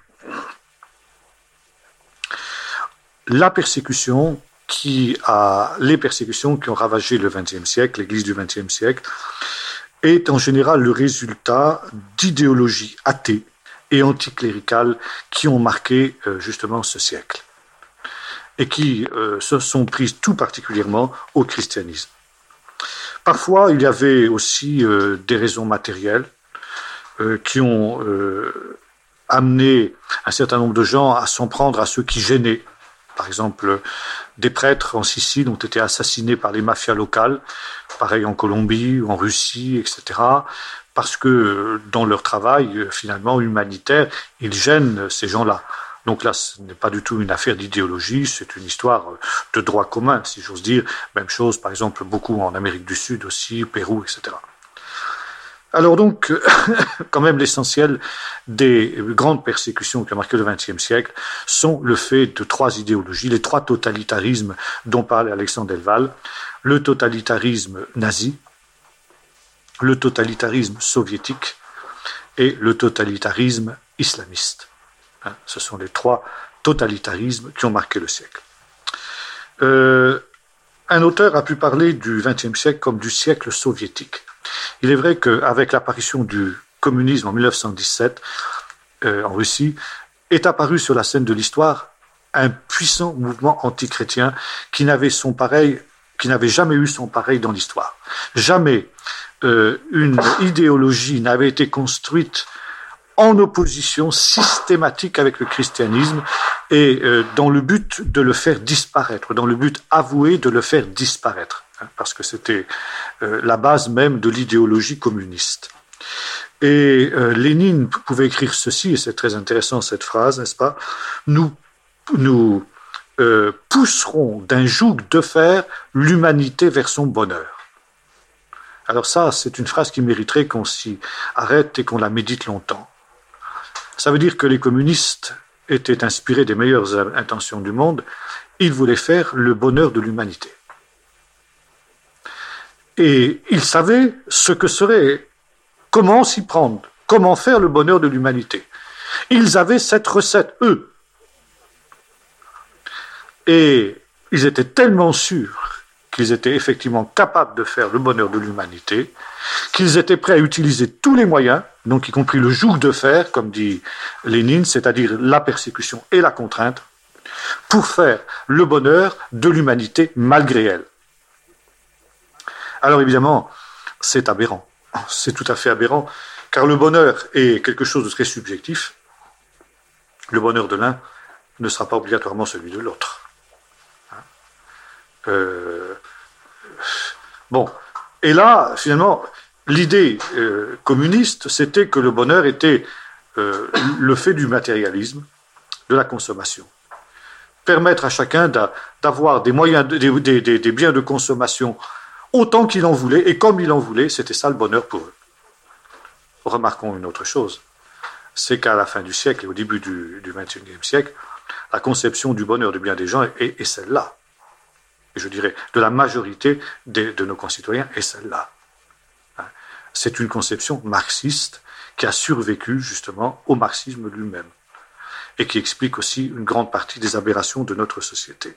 la persécution qui a, les persécutions qui ont ravagé le vingtième siècle, l'Église du vingtième siècle, est en général le résultat d'idéologies athées et anticléricales qui ont marqué euh, justement ce siècle et qui euh, se sont prises tout particulièrement au christianisme. Parfois, il y avait aussi euh, des raisons matérielles euh, qui ont euh, amené un certain nombre de gens à s'en prendre à ceux qui gênaient. Par exemple, des prêtres en Sicile ont été assassinés par les mafias locales, pareil en Colombie ou en Russie, et cetera, parce que dans leur travail, finalement, humanitaire, ils gênent ces gens-là. Donc là, ce n'est pas du tout une affaire d'idéologie, c'est une histoire de droit commun, si j'ose dire. Même chose, par exemple, beaucoup en Amérique du Sud aussi, Pérou, et cetera. Alors donc, quand même, l'essentiel des grandes persécutions qui ont marqué le vingtième siècle sont le fait de trois idéologies, les trois totalitarismes dont parle Alexandre Delval, le totalitarisme nazi, le totalitarisme soviétique et le totalitarisme islamiste. Ce sont les trois totalitarismes qui ont marqué le siècle. Euh, un auteur a pu parler du vingtième siècle comme du siècle soviétique. Il est vrai qu'avec l'apparition du communisme en mille neuf cent dix-sept euh, en Russie, est apparu sur la scène de l'histoire un puissant mouvement antichrétien qui n'avait son pareil, qui n'avait jamais eu son pareil dans l'histoire. Jamais euh, une idéologie n'avait été construite en opposition systématique avec le christianisme et euh, dans le but de le faire disparaître, dans le but avoué de le faire disparaître, hein, parce que c'était euh, la base même de l'idéologie communiste. Et euh, Lénine pouvait écrire ceci, et c'est très intéressant cette phrase, n'est-ce pas? Nous, nous euh, pousserons d'un joug de fer l'humanité vers son bonheur. Alors ça, c'est une phrase qui mériterait qu'on s'y arrête et qu'on la médite longtemps. Ça veut dire que les communistes étaient inspirés des meilleures intentions du monde, ils voulaient faire le bonheur de l'humanité. Et ils savaient ce que serait, comment s'y prendre, comment faire le bonheur de l'humanité. Ils avaient cette recette, eux. Et ils étaient tellement sûrs qu'ils étaient effectivement capables de faire le bonheur de l'humanité, qu'ils étaient prêts à utiliser tous les moyens, donc y compris le joug de fer, comme dit Lénine, c'est-à-dire la persécution et la contrainte, pour faire le bonheur de l'humanité malgré elle. Alors évidemment, c'est aberrant. C'est tout à fait aberrant, car le bonheur est quelque chose de très subjectif. Le bonheur de l'un ne sera pas obligatoirement celui de l'autre. Euh, bon, et là, finalement, l'idée euh, communiste, c'était que le bonheur était euh, le fait du matérialisme, de la consommation. Permettre à chacun d'avoir des moyens, des, des, des, des biens de consommation autant qu'il en voulait et comme il en voulait, c'était ça le bonheur pour eux. Remarquons une autre chose, c'est qu'à la fin du siècle et au début du, du vingt et unième siècle, la conception du bonheur de bien des gens est, est celle-là. Et je dirais, de la majorité de, de nos concitoyens est celle-là. C'est une conception marxiste qui a survécu justement au marxisme lui-même et qui explique aussi une grande partie des aberrations de notre société.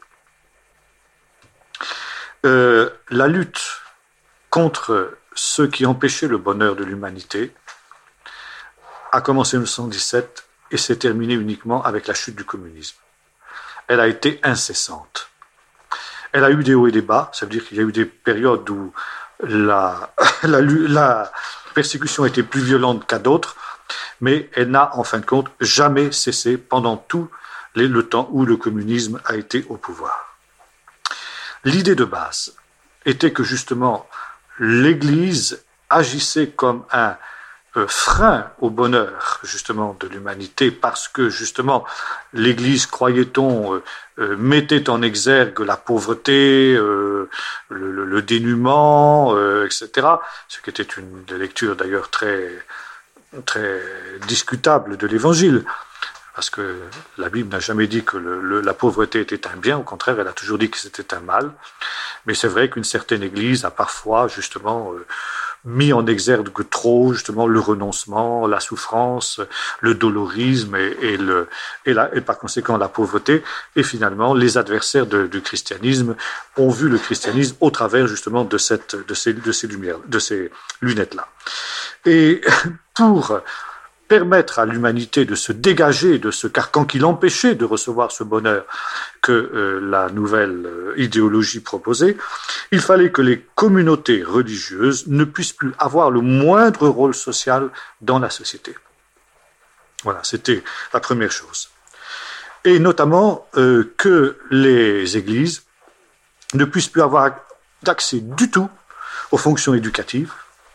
Euh, la lutte contre ceux qui empêchaient le bonheur de l'humanité a commencé en mille neuf cent dix-sept et s'est terminée uniquement avec la chute du communisme. Elle a été incessante. Elle a eu des hauts et des bas, ça veut dire qu'il y a eu des périodes où la, la, la persécution était plus violente qu'à d'autres, mais elle n'a en fin de compte jamais cessé pendant tout les, le temps où le communisme a été au pouvoir. L'idée de base était que justement l'Église agissait comme un euh, frein au bonheur justement de l'humanité parce que justement l'Église, croyait-on, euh, euh, mettait en exergue la pauvreté, euh, le, le, le dénuement, euh, et cetera. Ce qui était une lecture d'ailleurs très, très discutable de l'Évangile. Parce que la Bible n'a jamais dit que le, le, la pauvreté était un bien, au contraire, elle a toujours dit que c'était un mal. Mais c'est vrai qu'une certaine Église a parfois, justement, euh, mis en exergue trop, justement, le renoncement, la souffrance, le dolorisme et, et, le, et, la, et par conséquent la pauvreté. Et finalement, les adversaires de, du christianisme ont vu le christianisme au travers, justement, de, cette, de, ces, de ces lumières, de ces lunettes-là. Et pour permettre à l'humanité de se dégager de ce carcan qui l'empêchait de recevoir ce bonheur que euh, la nouvelle euh, idéologie proposait, il fallait que les communautés religieuses ne puissent plus avoir le moindre rôle social dans la société. Voilà, c'était la première chose. Et notamment euh, que les églises ne puissent plus avoir d'accès du tout aux fonctions éducatives,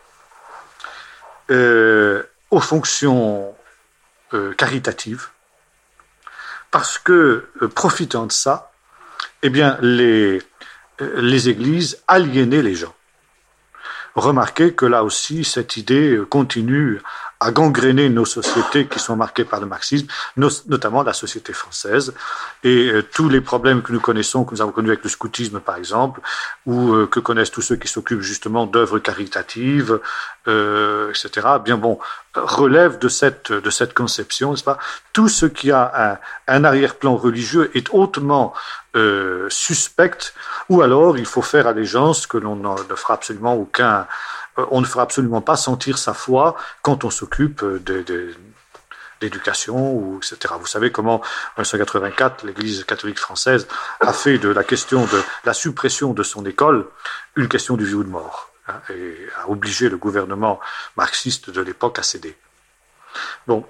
euh, aux fonctions euh, caritatives, parce que, euh, profitant de ça, eh bien, les, euh, les églises aliénaient les gens. Remarquez que là aussi, cette idée continue à gangréner nos sociétés qui sont marquées par le marxisme, nos, notamment la société française, et euh, tous les problèmes que nous connaissons, que nous avons connus avec le scoutisme par exemple, ou euh, que connaissent tous ceux qui s'occupent justement d'œuvres caritatives, euh, et cetera, bien bon, relève de cette, de cette conception, n'est-ce pas? Tout ce qui a un, un arrière-plan religieux est hautement euh, suspect, ou alors il faut faire allégeance que l'on ne fera absolument aucun... On ne fera absolument pas sentir sa foi quand on s'occupe de, de, d'éducation, ou et cetera. Vous savez comment, en mille neuf cent quatre-vingt-quatre, l'Église catholique française a fait de la question de la suppression de son école une question de vie ou de mort, hein, et a obligé le gouvernement marxiste de l'époque à céder. Bon.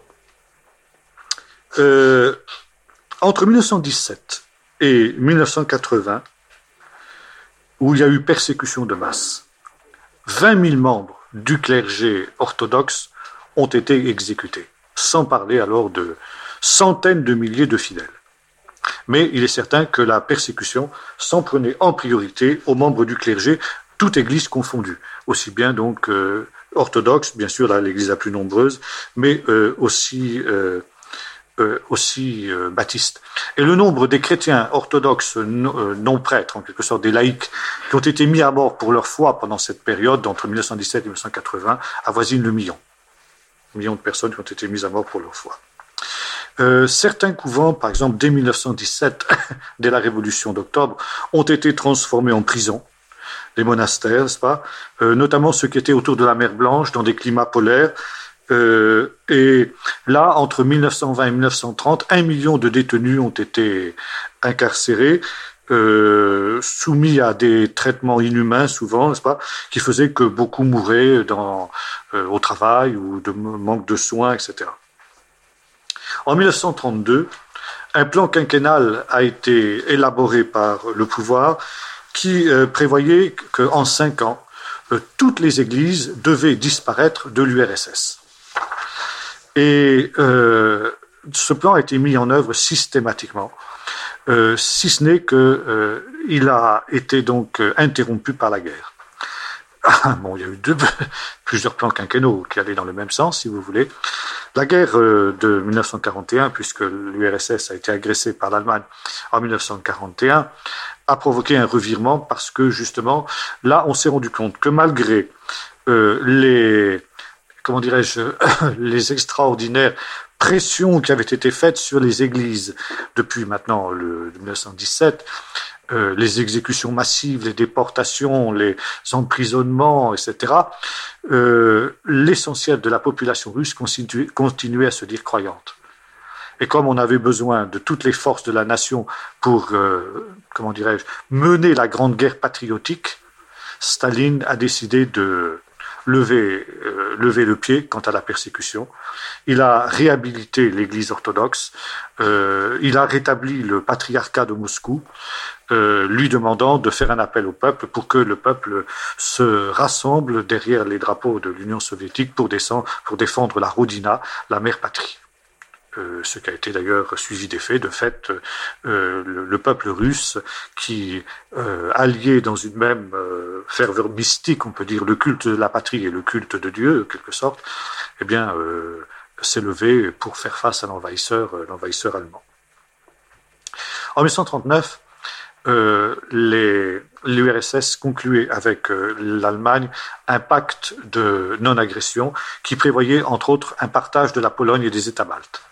Euh, entre mille neuf cent dix-sept et mille neuf cent quatre-vingts, où il y a eu persécution de masse, vingt mille membres du clergé orthodoxe ont été exécutés, sans parler alors de centaines de milliers de fidèles. Mais il est certain que la persécution s'en prenait en priorité aux membres du clergé, toute église confondue, aussi bien donc euh, orthodoxe, bien sûr l'église la plus nombreuse, mais euh, aussi euh, Euh, aussi euh, baptistes. Et le nombre des chrétiens orthodoxes non, euh, non prêtres, en quelque sorte des laïcs, qui ont été mis à mort pour leur foi pendant cette période, entre mille neuf cent dix-sept et mille neuf cent quatre-vingts, avoisine le million. millions de personnes qui ont été mises à mort pour leur foi. Euh, certains couvents, par exemple, dès mille neuf cent dix-sept, dès la Révolution d'octobre, ont été transformés en prisons, des monastères, n'est-ce pas, euh, notamment ceux qui étaient autour de la mer Blanche, dans des climats polaires. Euh, et là, entre mille neuf cent vingt et mille neuf cent trente, un million de détenus ont été incarcérés, euh, soumis à des traitements inhumains souvent, n'est-ce pas, qui faisaient que beaucoup mouraient dans, euh, au travail ou de manque de soins, et cetera. En mille neuf cent trente-deux, un plan quinquennal a été élaboré par le pouvoir qui euh, prévoyait qu'en cinq ans, euh, toutes les églises devaient disparaître de l'U R S S. Et euh, ce plan a été mis en œuvre systématiquement, euh, si ce n'est qu'il euh, a été donc euh, interrompu par la guerre. Ah, bon, il y a eu deux, plusieurs plans quinquennaux qui allaient dans le même sens, si vous voulez. La guerre euh, de mille neuf cent quarante et un, puisque l'U R S S a été agressée par l'Allemagne en mille neuf cent quarante et un, a provoqué un revirement parce que justement, là, on s'est rendu compte que malgré euh, les comment dirais-je, les extraordinaires pressions qui avaient été faites sur les églises depuis maintenant le mille neuf cent dix-sept, euh, les exécutions massives, les déportations, les emprisonnements, et cetera, euh, l'essentiel de la population russe continuait, continuait à se dire croyante. Et comme on avait besoin de toutes les forces de la nation pour, euh, comment dirais-je, mener la grande guerre patriotique, Staline a décidé de lever, euh, lever le pied quant à la persécution. Il a réhabilité l'Église orthodoxe, euh, il a rétabli le patriarcat de Moscou, euh, lui demandant de faire un appel au peuple pour que le peuple se rassemble derrière les drapeaux de l'Union soviétique pour, descendre, pour défendre la Rodina, la mère patrie. Euh, ce qui a été d'ailleurs suivi des faits. De fait, euh, le, le peuple russe qui, euh, allié dans une même euh, ferveur mystique, on peut dire, le culte de la patrie et le culte de Dieu, en quelque sorte, eh bien, euh, s'est levé pour faire face à l'envahisseur, euh, l'envahisseur allemand. En mille neuf cent trente-neuf, euh, les, l'U R S S concluait avec euh, l'Allemagne un pacte de non-agression qui prévoyait, entre autres, un partage de la Pologne et des États baltes.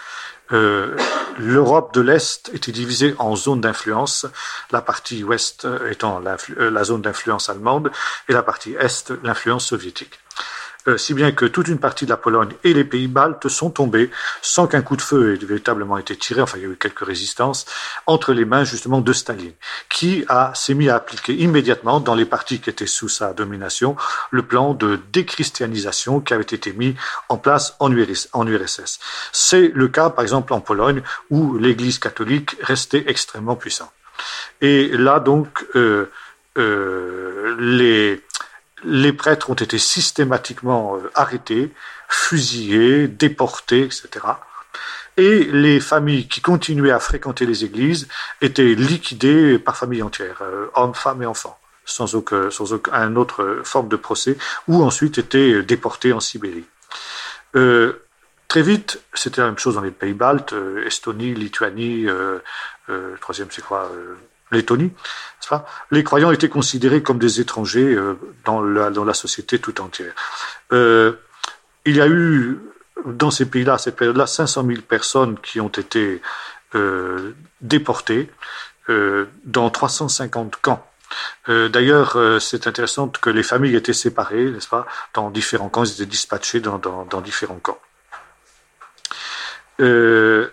Euh, L'Europe de l'Est était divisée en zones d'influence, la partie ouest étant la zone d'influence allemande et la partie est l'influence soviétique. Euh, si bien que toute une partie de la Pologne et les pays baltes sont tombés sans qu'un coup de feu ait véritablement été tiré, enfin il y a eu quelques résistances, entre les mains justement de Staline, qui a s'est mis à appliquer immédiatement dans les parties qui étaient sous sa domination le plan de déchristianisation qui avait été mis en place en U R S S. C'est le cas par exemple en Pologne où l'Église catholique restait extrêmement puissante. Et là donc euh, euh, les Les prêtres ont été systématiquement arrêtés, fusillés, déportés, et cetera. Et les familles qui continuaient à fréquenter les églises étaient liquidées par famille entière, hommes, femmes et enfants, sans aucun, sans aucune autre forme de procès, ou ensuite étaient déportés en Sibérie. Euh, très vite, c'était la même chose dans les pays baltes, euh, Estonie, Lituanie, euh, euh, troisième c'est quoi euh, Lettonie, n'est-ce pas ? Les croyants étaient considérés comme des étrangers euh, dans, la, dans la société tout entière. Euh, il y a eu, dans ces pays-là, à cette période-là, cinq cent mille personnes qui ont été euh, déportées euh, dans trois cent cinquante camps. Euh, d'ailleurs, euh, c'est intéressant que les familles étaient séparées, n'est-ce pas, dans différents camps, ils étaient dispatchés dans, dans, dans différents camps. Euh,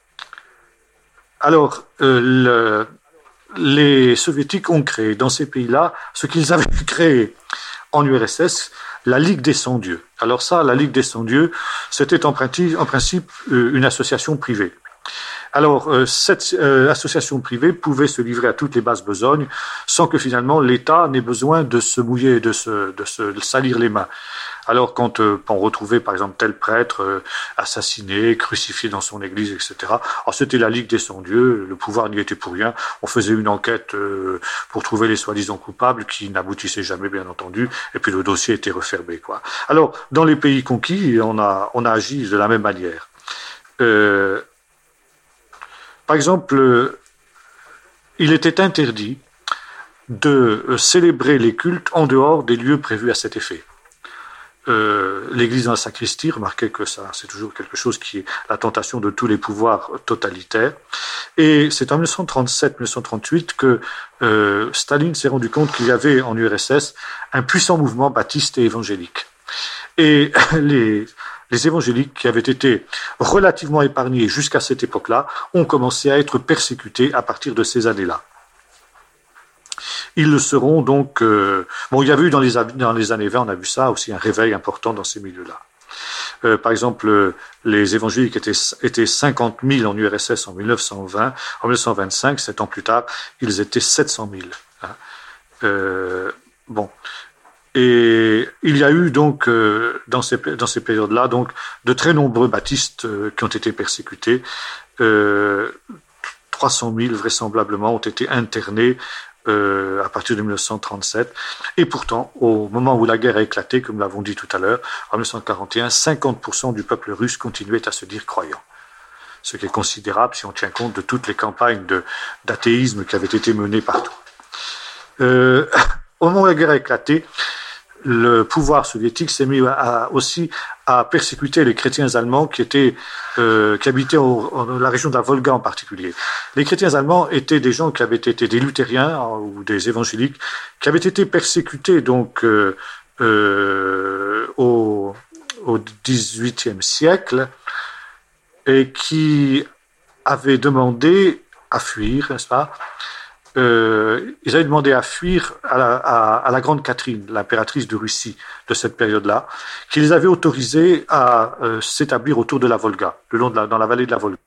alors, euh, le les soviétiques ont créé dans ces pays-là ce qu'ils avaient créé en U R S S, la Ligue des Cent-Dieux. Alors ça, la Ligue des Cent-Dieux, c'était en principe, en principe une association privée. Alors, euh, cette euh, association privée pouvait se livrer à toutes les basses besognes sans que finalement l'État n'ait besoin de se mouiller, de se, de se salir les mains. Alors, quand euh, on retrouvait, par exemple, tel prêtre euh, assassiné, crucifié dans son église, et cetera, alors c'était la Ligue des Cent-Dieux, le pouvoir n'y était pour rien. On faisait une enquête euh, pour trouver les soi-disant coupables qui n'aboutissait jamais, bien entendu, et puis le dossier était refermé, quoi. Alors, dans les pays conquis, on a, on a agi de la même manière. Euh, Par exemple, il était interdit de célébrer les cultes en dehors des lieux prévus à cet effet. euh, l'Église dans la sacristie. Remarquez que ça, c'est toujours quelque chose qui est la tentation de tous les pouvoirs totalitaires. Et c'est en dix-neuf cent trente-sept dix-neuf cent trente-huit que euh, Staline s'est rendu compte qu'il y avait en U R S S un puissant mouvement baptiste et évangélique. Et les, les évangéliques qui avaient été relativement épargnés jusqu'à cette époque-là ont commencé à être persécutés à partir de ces années-là. Ils le seront donc... Euh, bon, il y avait eu dans les, dans les années vingt, on a vu ça, aussi un réveil important dans ces milieux-là. Euh, par exemple, euh, les évangéliques étaient, étaient cinquante mille en U R S S en mille neuf cent vingt. En mille neuf cent vingt-cinq, sept ans plus tard, ils étaient sept cent mille. Hein. Euh, bon. Et il y a eu donc, euh, dans ces, dans ces périodes-là, donc, de très nombreux baptistes euh, qui ont été persécutés. Euh, trois cent mille, vraisemblablement, ont été internés Euh, à partir de mille neuf cent trente-sept. Et pourtant, au moment où la guerre a éclaté, comme nous l'avons dit tout à l'heure, en mille neuf cent quarante et un, cinquante pour cent du peuple russe continuait à se dire croyant. Ce qui est considérable si on tient compte de toutes les campagnes de, d'athéisme qui avaient été menées partout. Euh, au moment où la guerre a éclaté, le pouvoir soviétique s'est mis à, aussi à persécuter les chrétiens allemands qui étaient euh, qui habitaient au, en la région de la Volga en particulier. Les chrétiens allemands étaient des gens qui avaient été des luthériens ou des évangéliques qui avaient été persécutés donc euh, euh, au, au dix-huitième siècle et qui avaient demandé à fuir, n'est-ce pas? Euh, ils avaient demandé à fuir à la, à, à la grande Catherine, l'impératrice de Russie de cette période-là, qui les avait autorisés à euh, s'établir autour de la Volga, le long de la, dans la vallée de la Volga.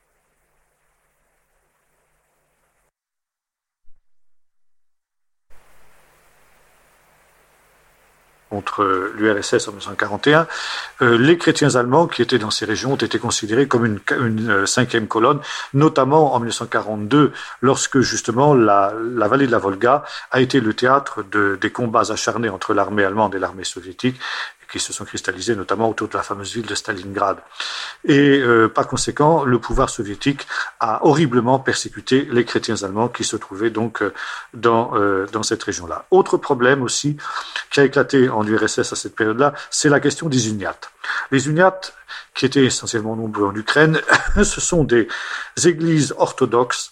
Contre l'U R S S en mille neuf cent quarante et un, euh, les chrétiens allemands qui étaient dans ces régions ont été considérés comme une, une euh, cinquième colonne, notamment en mille neuf cent quarante-deux, lorsque justement la, la vallée de la Volga a été le théâtre de, des combats acharnés entre l'armée allemande et l'armée soviétique, qui se sont cristallisés notamment autour de la fameuse ville de Stalingrad. Et euh, par conséquent, le pouvoir soviétique a horriblement persécuté les chrétiens allemands qui se trouvaient donc euh, dans, euh, dans cette région-là. Autre problème aussi qui a éclaté en U R S S à cette période-là, c'est la question des uniates. Les uniates, qui étaient essentiellement nombreux en Ukraine, ce sont des églises orthodoxes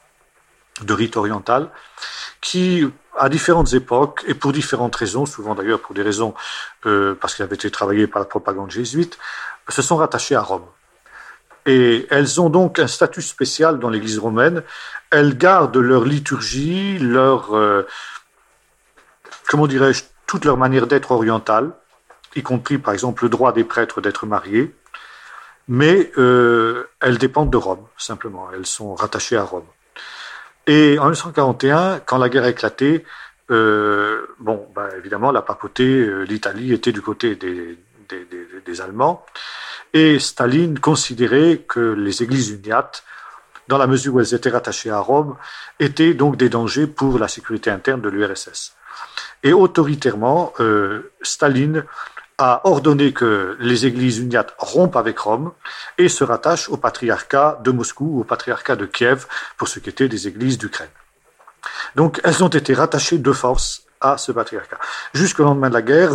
de rite oriental qui, à différentes époques et pour différentes raisons, souvent d'ailleurs pour des raisons euh, parce qu'elles avaient été travaillées par la propagande jésuite, se sont rattachées à Rome. Et elles ont donc un statut spécial dans l'Église romaine. Elles gardent leur liturgie, leur, euh, comment dirais-je, toute leur manière d'être orientale, y compris par exemple le droit des prêtres d'être mariés, mais euh, elles dépendent de Rome, simplement. Elles sont rattachées à Rome. Et en mille neuf cent quarante et un, quand la guerre a éclaté, euh, bon, bah, évidemment, la papauté, euh, l'Italie était du côté des, des, des, des Allemands, et Staline considérait que les églises uniates, dans la mesure où elles étaient rattachées à Rome, étaient donc des dangers pour la sécurité interne de l'U R S S. Et autoritairement, euh, Staline a ordonné que les églises uniates rompent avec Rome et se rattachent au patriarcat de Moscou, au patriarcat de Kiev, pour ce qui était des églises d'Ukraine. Donc elles ont été rattachées de force à ce patriarcat. Jusqu'au lendemain de la guerre,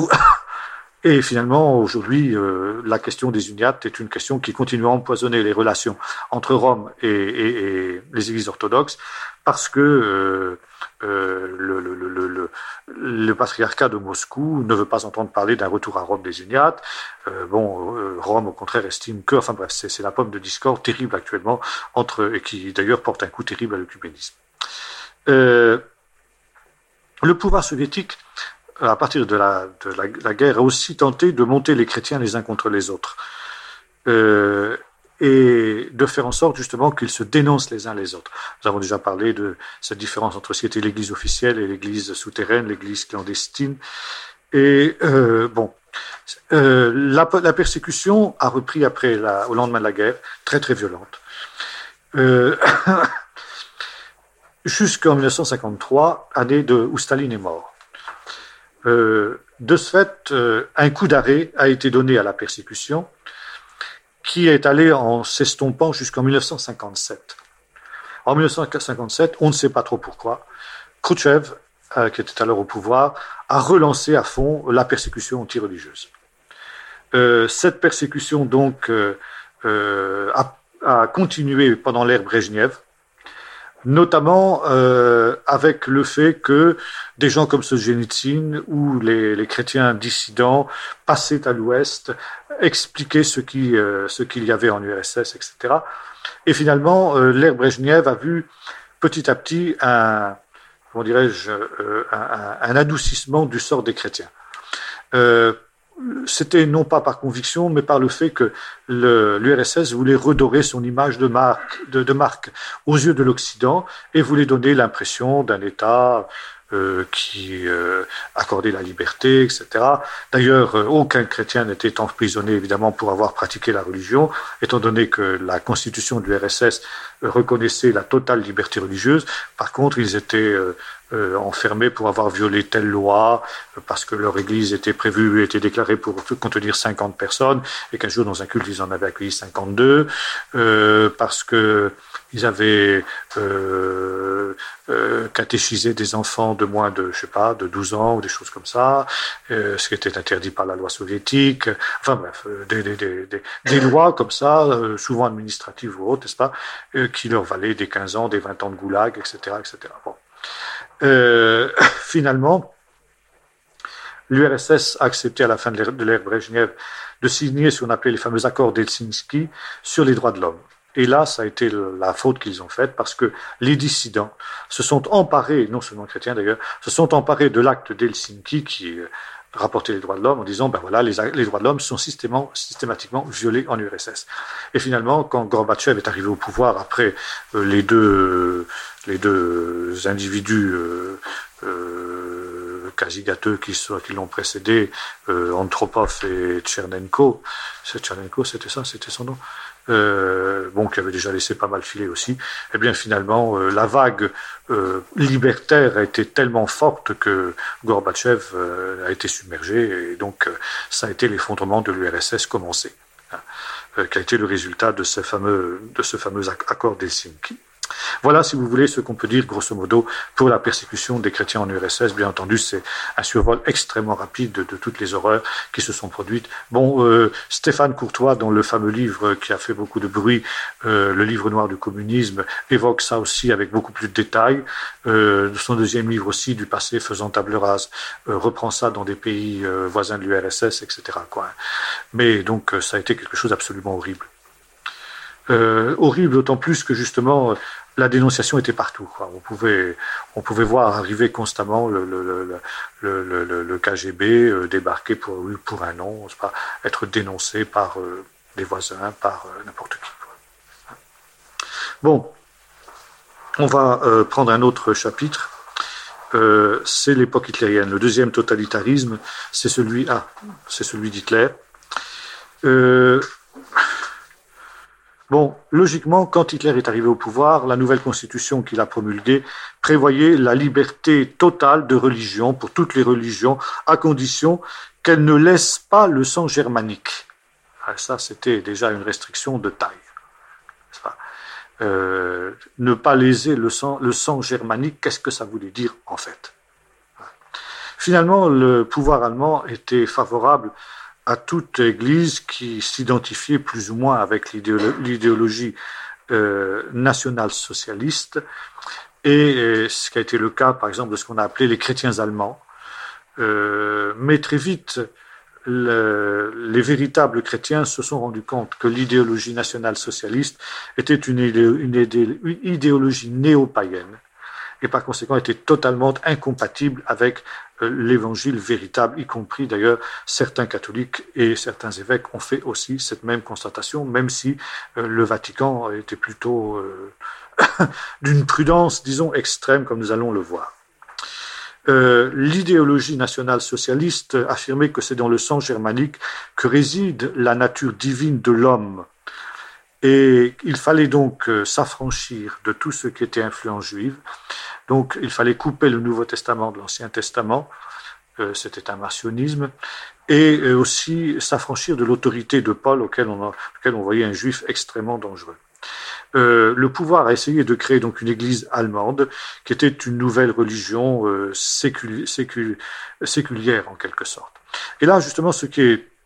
et finalement aujourd'hui, euh, la question des uniates est une question qui continue à empoisonner les relations entre Rome et, et, et les églises orthodoxes, parce que euh, euh, le, le, le, le, le patriarcat de Moscou ne veut pas entendre parler d'un retour à Rome des uniates. Euh, bon, euh, Rome au contraire estime que, enfin bref, c'est, c'est la pomme de discorde terrible actuellement entre et qui d'ailleurs porte un coup terrible à l'œcuménisme. Euh, le pouvoir soviétique, à partir de la, de la, la guerre, a aussi tenté de monter les chrétiens les uns contre les autres. Euh, et de faire en sorte justement qu'ils se dénoncent les uns les autres. Nous avons déjà parlé de cette différence entre ce qui était l'église officielle et l'église souterraine, l'église clandestine. Et euh, bon, euh, la, la persécution a repris après la, au lendemain de la guerre, très très violente. Euh, jusqu'en dix-neuf cent cinquante-trois, année de, où Staline est mort. Euh, de ce fait, euh, un coup d'arrêt a été donné à la persécution, qui est allé en s'estompant jusqu'en dix-neuf cent cinquante-sept. En dix-neuf cent cinquante-sept, on ne sait pas trop pourquoi, Khrouchtchev, euh, qui était alors au pouvoir, a relancé à fond la persécution anti-religieuse. Euh, cette persécution donc euh, euh, a, a continué pendant l'ère Brejnev, notamment euh, avec le fait que des gens comme Solzhenitsyn ou les, les chrétiens dissidents passaient à l'Ouest, expliquaient ce qui euh, ce qu'il y avait en U R S S, et cetera. Et finalement, euh, l'ère Brejnev a vu petit à petit un, comment dirais-je, euh, un, un adoucissement du sort des chrétiens. Euh, C'était non pas par conviction, mais par le fait que l'U R S S voulait redorer son image de marque, de, de marque aux yeux de l'Occident et voulait donner l'impression d'un État euh, qui euh, accordait la liberté, et cetera. D'ailleurs, euh, aucun chrétien n'était emprisonné, évidemment, pour avoir pratiqué la religion, étant donné que la constitution de l'U R S S reconnaissait la totale liberté religieuse. Par contre, ils étaient euh, Euh, enfermés pour avoir violé telle loi, euh, parce que leur église était prévue, était déclarée pour contenir cinquante personnes, et qu'un jour, dans un culte, ils en avaient accueilli cinquante-deux, euh, parce que ils avaient euh, euh, catéchisé des enfants de moins de, je sais pas, de douze ans, ou des choses comme ça, euh, ce qui était interdit par la loi soviétique. Enfin bref, euh, des, des, des, des, des lois comme ça, euh, souvent administratives ou autres, n'est-ce pas, euh, qui leur valaient des quinze ans, des vingt ans de goulag, et cetera, et cetera. Bon. Euh, finalement, l'U R S S a accepté à la fin de l'ère Brejnev de signer ce qu'on appelait les fameux accords d'Helsinki sur les droits de l'homme. Et là, ça a été la faute qu'ils ont faite, parce que les dissidents se sont emparés, non seulement chrétiens d'ailleurs, se sont emparés de l'acte d'Helsinki qui rapportait les droits de l'homme en disant, ben voilà, les, les droits de l'homme sont systématiquement, systématiquement violés en U R S S. Et finalement, quand Gorbatchev est arrivé au pouvoir, après euh, les deux, les deux individus euh, euh, quasi gâteux qui, qui l'ont précédé, euh, Andropov et Tchernenko, c'est Tchernenko, c'était ça, c'était son nom, euh, bon, qui avait déjà laissé pas mal filer aussi, eh bien finalement, euh, la vague euh, libertaire a été tellement forte que Gorbatchev euh, a été submergé, et donc euh, ça a été l'effondrement de l'U R S S commencé, hein, euh, qui a été le résultat de ce fameux, de ce fameux accord d'Helsinki. Voilà, si vous voulez, ce qu'on peut dire, grosso modo, pour la persécution des chrétiens en U R S S. Bien entendu, c'est un survol extrêmement rapide de, de toutes les horreurs qui se sont produites. Bon, euh, Stéphane Courtois, dans le fameux livre qui a fait beaucoup de bruit, euh, le livre noir du communisme, évoque ça aussi avec beaucoup plus de détails. Euh, son deuxième livre aussi, Du passé faisant table rase, euh, reprend ça dans des pays euh, voisins de l'U R S S, et cetera, quoi. Mais donc, ça a été quelque chose d'absolument horrible. Euh, horrible d'autant plus que justement la dénonciation était partout, quoi. On pouvait, on pouvait voir arriver constamment le, le, le, le, le, le K G B euh, débarquer pour, pour un nom, c'est pas, être dénoncé par euh, des voisins, par euh, n'importe qui, quoi. Bon, on va euh, prendre un autre chapitre. Euh, c'est l'époque hitlérienne. Le deuxième totalitarisme, c'est celui, ah, c'est celui d'Hitler. Euh, Bon, logiquement, quand Hitler est arrivé au pouvoir, la nouvelle constitution qu'il a promulguée prévoyait la liberté totale de religion pour toutes les religions, à condition qu'elles ne laissent pas le sang germanique. Alors ça, c'était déjà une restriction de taille. Euh, ne pas léser le sang, le sang germanique, qu'est-ce que ça voulait dire en fait? Finalement, le pouvoir allemand était favorable à toute église qui s'identifiait plus ou moins avec l'idéologie euh, nationale-socialiste, et, et ce qui a été le cas, par exemple, de ce qu'on a appelé les chrétiens allemands. Euh, mais très vite, le, les véritables chrétiens se sont rendus compte que l'idéologie nationale-socialiste était une, idé, une, idé, une idéologie néo-païenne, et par conséquent était totalement incompatible avec euh, l'évangile véritable, y compris d'ailleurs certains catholiques et certains évêques ont fait aussi cette même constatation, même si euh, le Vatican était plutôt euh, d'une prudence, disons, extrême, comme nous allons le voir. Euh, l'idéologie nationale socialiste affirmait que c'est dans le sang germanique que réside la nature divine de l'homme. Et il fallait donc euh, s'affranchir de tout ce qui était influence juive. Donc il fallait couper le Nouveau Testament de l'Ancien Testament, euh, c'était un marcionisme, et euh, aussi s'affranchir de l'autorité de Paul, auquel on, a, auquel on voyait un juif extrêmement dangereux. Euh, le pouvoir a essayé de créer donc une église allemande, qui était une nouvelle religion euh, sécul, sécul, séculière en quelque sorte. Et là, justement, ce qui est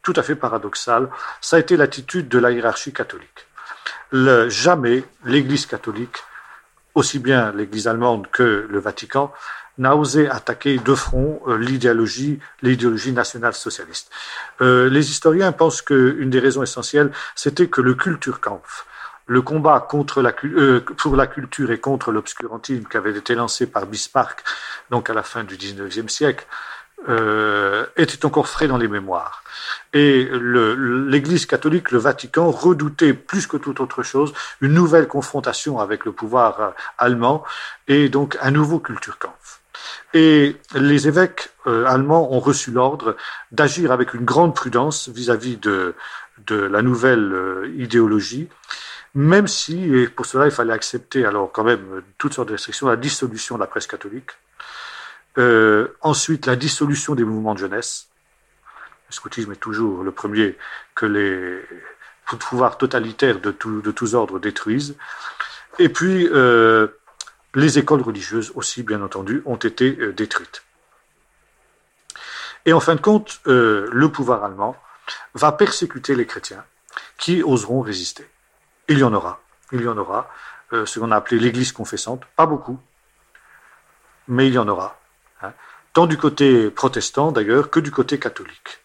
tout à fait paradoxal, ça a été l'attitude de la hiérarchie catholique. Le, jamais l'Église catholique, aussi bien l'Église allemande que le Vatican, n'a osé attaquer de front euh, l'idéologie, l'idéologie nationale-socialiste. Euh, les historiens pensent qu'une des raisons essentielles, c'était que le Kulturkampf, le combat contre la, euh, pour la culture et contre l'obscurantisme qui avait été lancé par Bismarck, donc à la fin du dix-neuvième siècle, euh, était encore frais dans les mémoires. Et le, l'Église catholique, le Vatican, redoutait plus que toute autre chose une nouvelle confrontation avec le pouvoir euh, allemand et donc un nouveau Kulturkampf. Et les évêques euh, allemands ont reçu l'ordre d'agir avec une grande prudence vis-à-vis de, de la nouvelle euh, idéologie, même si, et pour cela il fallait accepter alors quand même toutes sortes de restrictions, la dissolution de la presse catholique, euh, ensuite la dissolution des mouvements de jeunesse. Le scoutisme est toujours le premier que les pouvoirs totalitaires de, tout, de tous ordres détruisent. Et puis, euh, les écoles religieuses aussi, bien entendu, ont été euh, détruites. Et en fin de compte, euh, le pouvoir allemand va persécuter les chrétiens qui oseront résister. Il y en aura. Il y en aura. Euh, ce qu'on a appelé l'Église confessante. Pas beaucoup, mais il y en aura. Hein. Tant du côté protestant, d'ailleurs, que du côté catholique.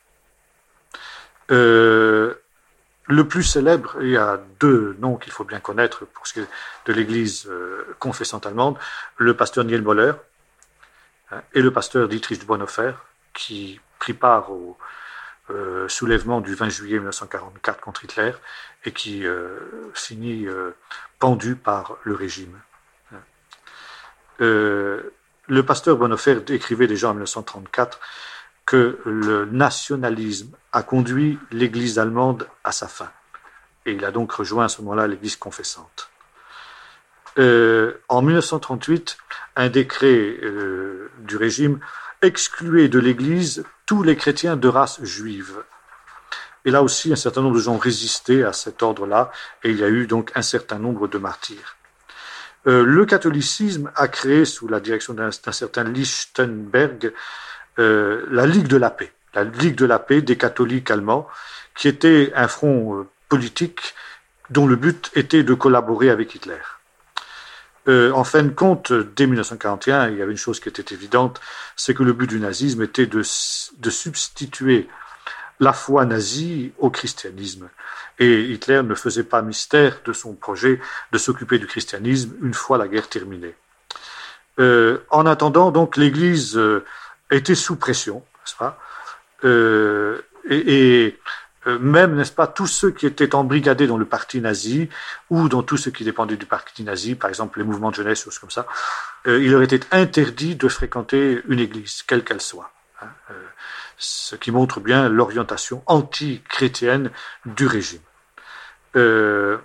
Euh, le plus célèbre, il y a deux noms qu'il faut bien connaître pour ce qui est de l'Église euh, confessante allemande, le pasteur Niemöller hein, et le pasteur Dietrich Bonhoeffer, qui prit part au euh, soulèvement du vingt juillet mille neuf cent quarante-quatre contre Hitler et qui euh, finit euh, pendu par le régime. Euh, le pasteur Bonhoeffer écrivait déjà en mille neuf cent trente-quatre que le nationalisme a conduit l'Église allemande à sa fin. Et il a donc rejoint à ce moment-là l'Église confessante. Euh, en mille neuf cent trente-huit, un décret euh, du régime excluait de l'Église tous les chrétiens de race juive. Et là aussi, un certain nombre de gens résistaient à cet ordre-là, et il y a eu donc un certain nombre de martyrs. Euh, le catholicisme a créé, sous la direction d'un, d'un certain Lichtenberg, Euh, la Ligue de la paix, la Ligue de la paix des catholiques allemands, qui était un front euh, politique dont le but était de collaborer avec Hitler. Euh, en fin de compte, dès mille neuf cent quarante et un, il y avait une chose qui était évidente, c'est que le but du nazisme était de, de substituer la foi nazie au christianisme. Et Hitler ne faisait pas mystère de son projet de s'occuper du christianisme une fois la guerre terminée. Euh, en attendant, donc, l'Église euh, était sous pression, n'est-ce pas euh, et, et euh, même, n'est-ce pas, tous ceux qui étaient embrigadés dans le parti nazi ou dans tous ceux qui dépendaient du parti nazi, par exemple les mouvements de jeunesse, choses comme ça, euh, il leur était interdit de fréquenter une église, quelle qu'elle soit. Hein, euh, ce qui montre bien l'orientation anti-chrétienne du régime. Euh,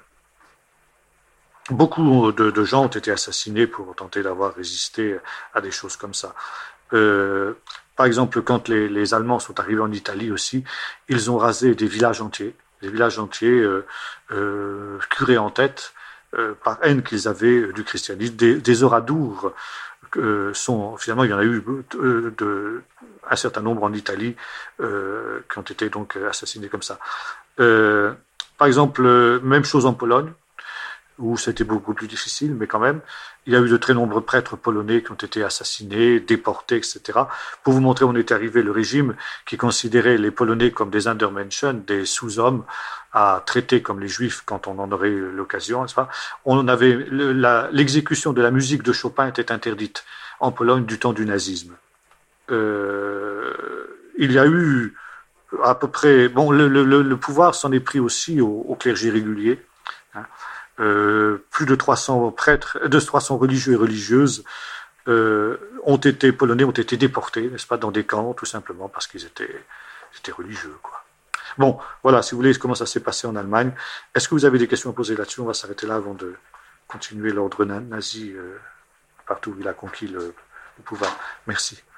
beaucoup de, de gens ont été assassinés pour tenter d'avoir résisté à des choses comme ça. Euh, par exemple, quand les, les Allemands sont arrivés en Italie aussi, ils ont rasé des villages entiers, des villages entiers, euh, euh, curés en tête, euh, par haine qu'ils avaient du christianisme. Des, des oradours euh, sont, finalement, il y en a eu de, de, un certain nombre en Italie euh, qui ont été donc assassinés comme ça. Euh, par exemple, même chose en Pologne, où c'était beaucoup plus difficile, mais quand même, il y a eu de très nombreux prêtres polonais qui ont été assassinés, déportés, et cetera. Pour vous montrer où on était arrivé, le régime qui considérait les Polonais comme des Undermenschen, des sous-hommes, à traiter comme les Juifs quand on en aurait l'occasion, n'est-ce pas ? On avait le, la, l'exécution de la musique de Chopin était interdite en Pologne du temps du nazisme. Euh, il y a eu à peu près, bon, le, le, le pouvoir s'en est pris aussi au, au clergé régulier. Hein. Euh, plus de trois cents prêtres, de trois cents religieux et religieuses euh, ont été polonais, ont été déportés, n'est-ce pas, dans des camps, tout simplement parce qu'ils étaient, étaient religieux, quoi. Bon, voilà, si vous voulez comment ça s'est passé en Allemagne. Est-ce que vous avez des questions à poser là-dessus ? On va s'arrêter là avant de continuer l'ordre nazi euh, partout où il a conquis le, le pouvoir. Merci.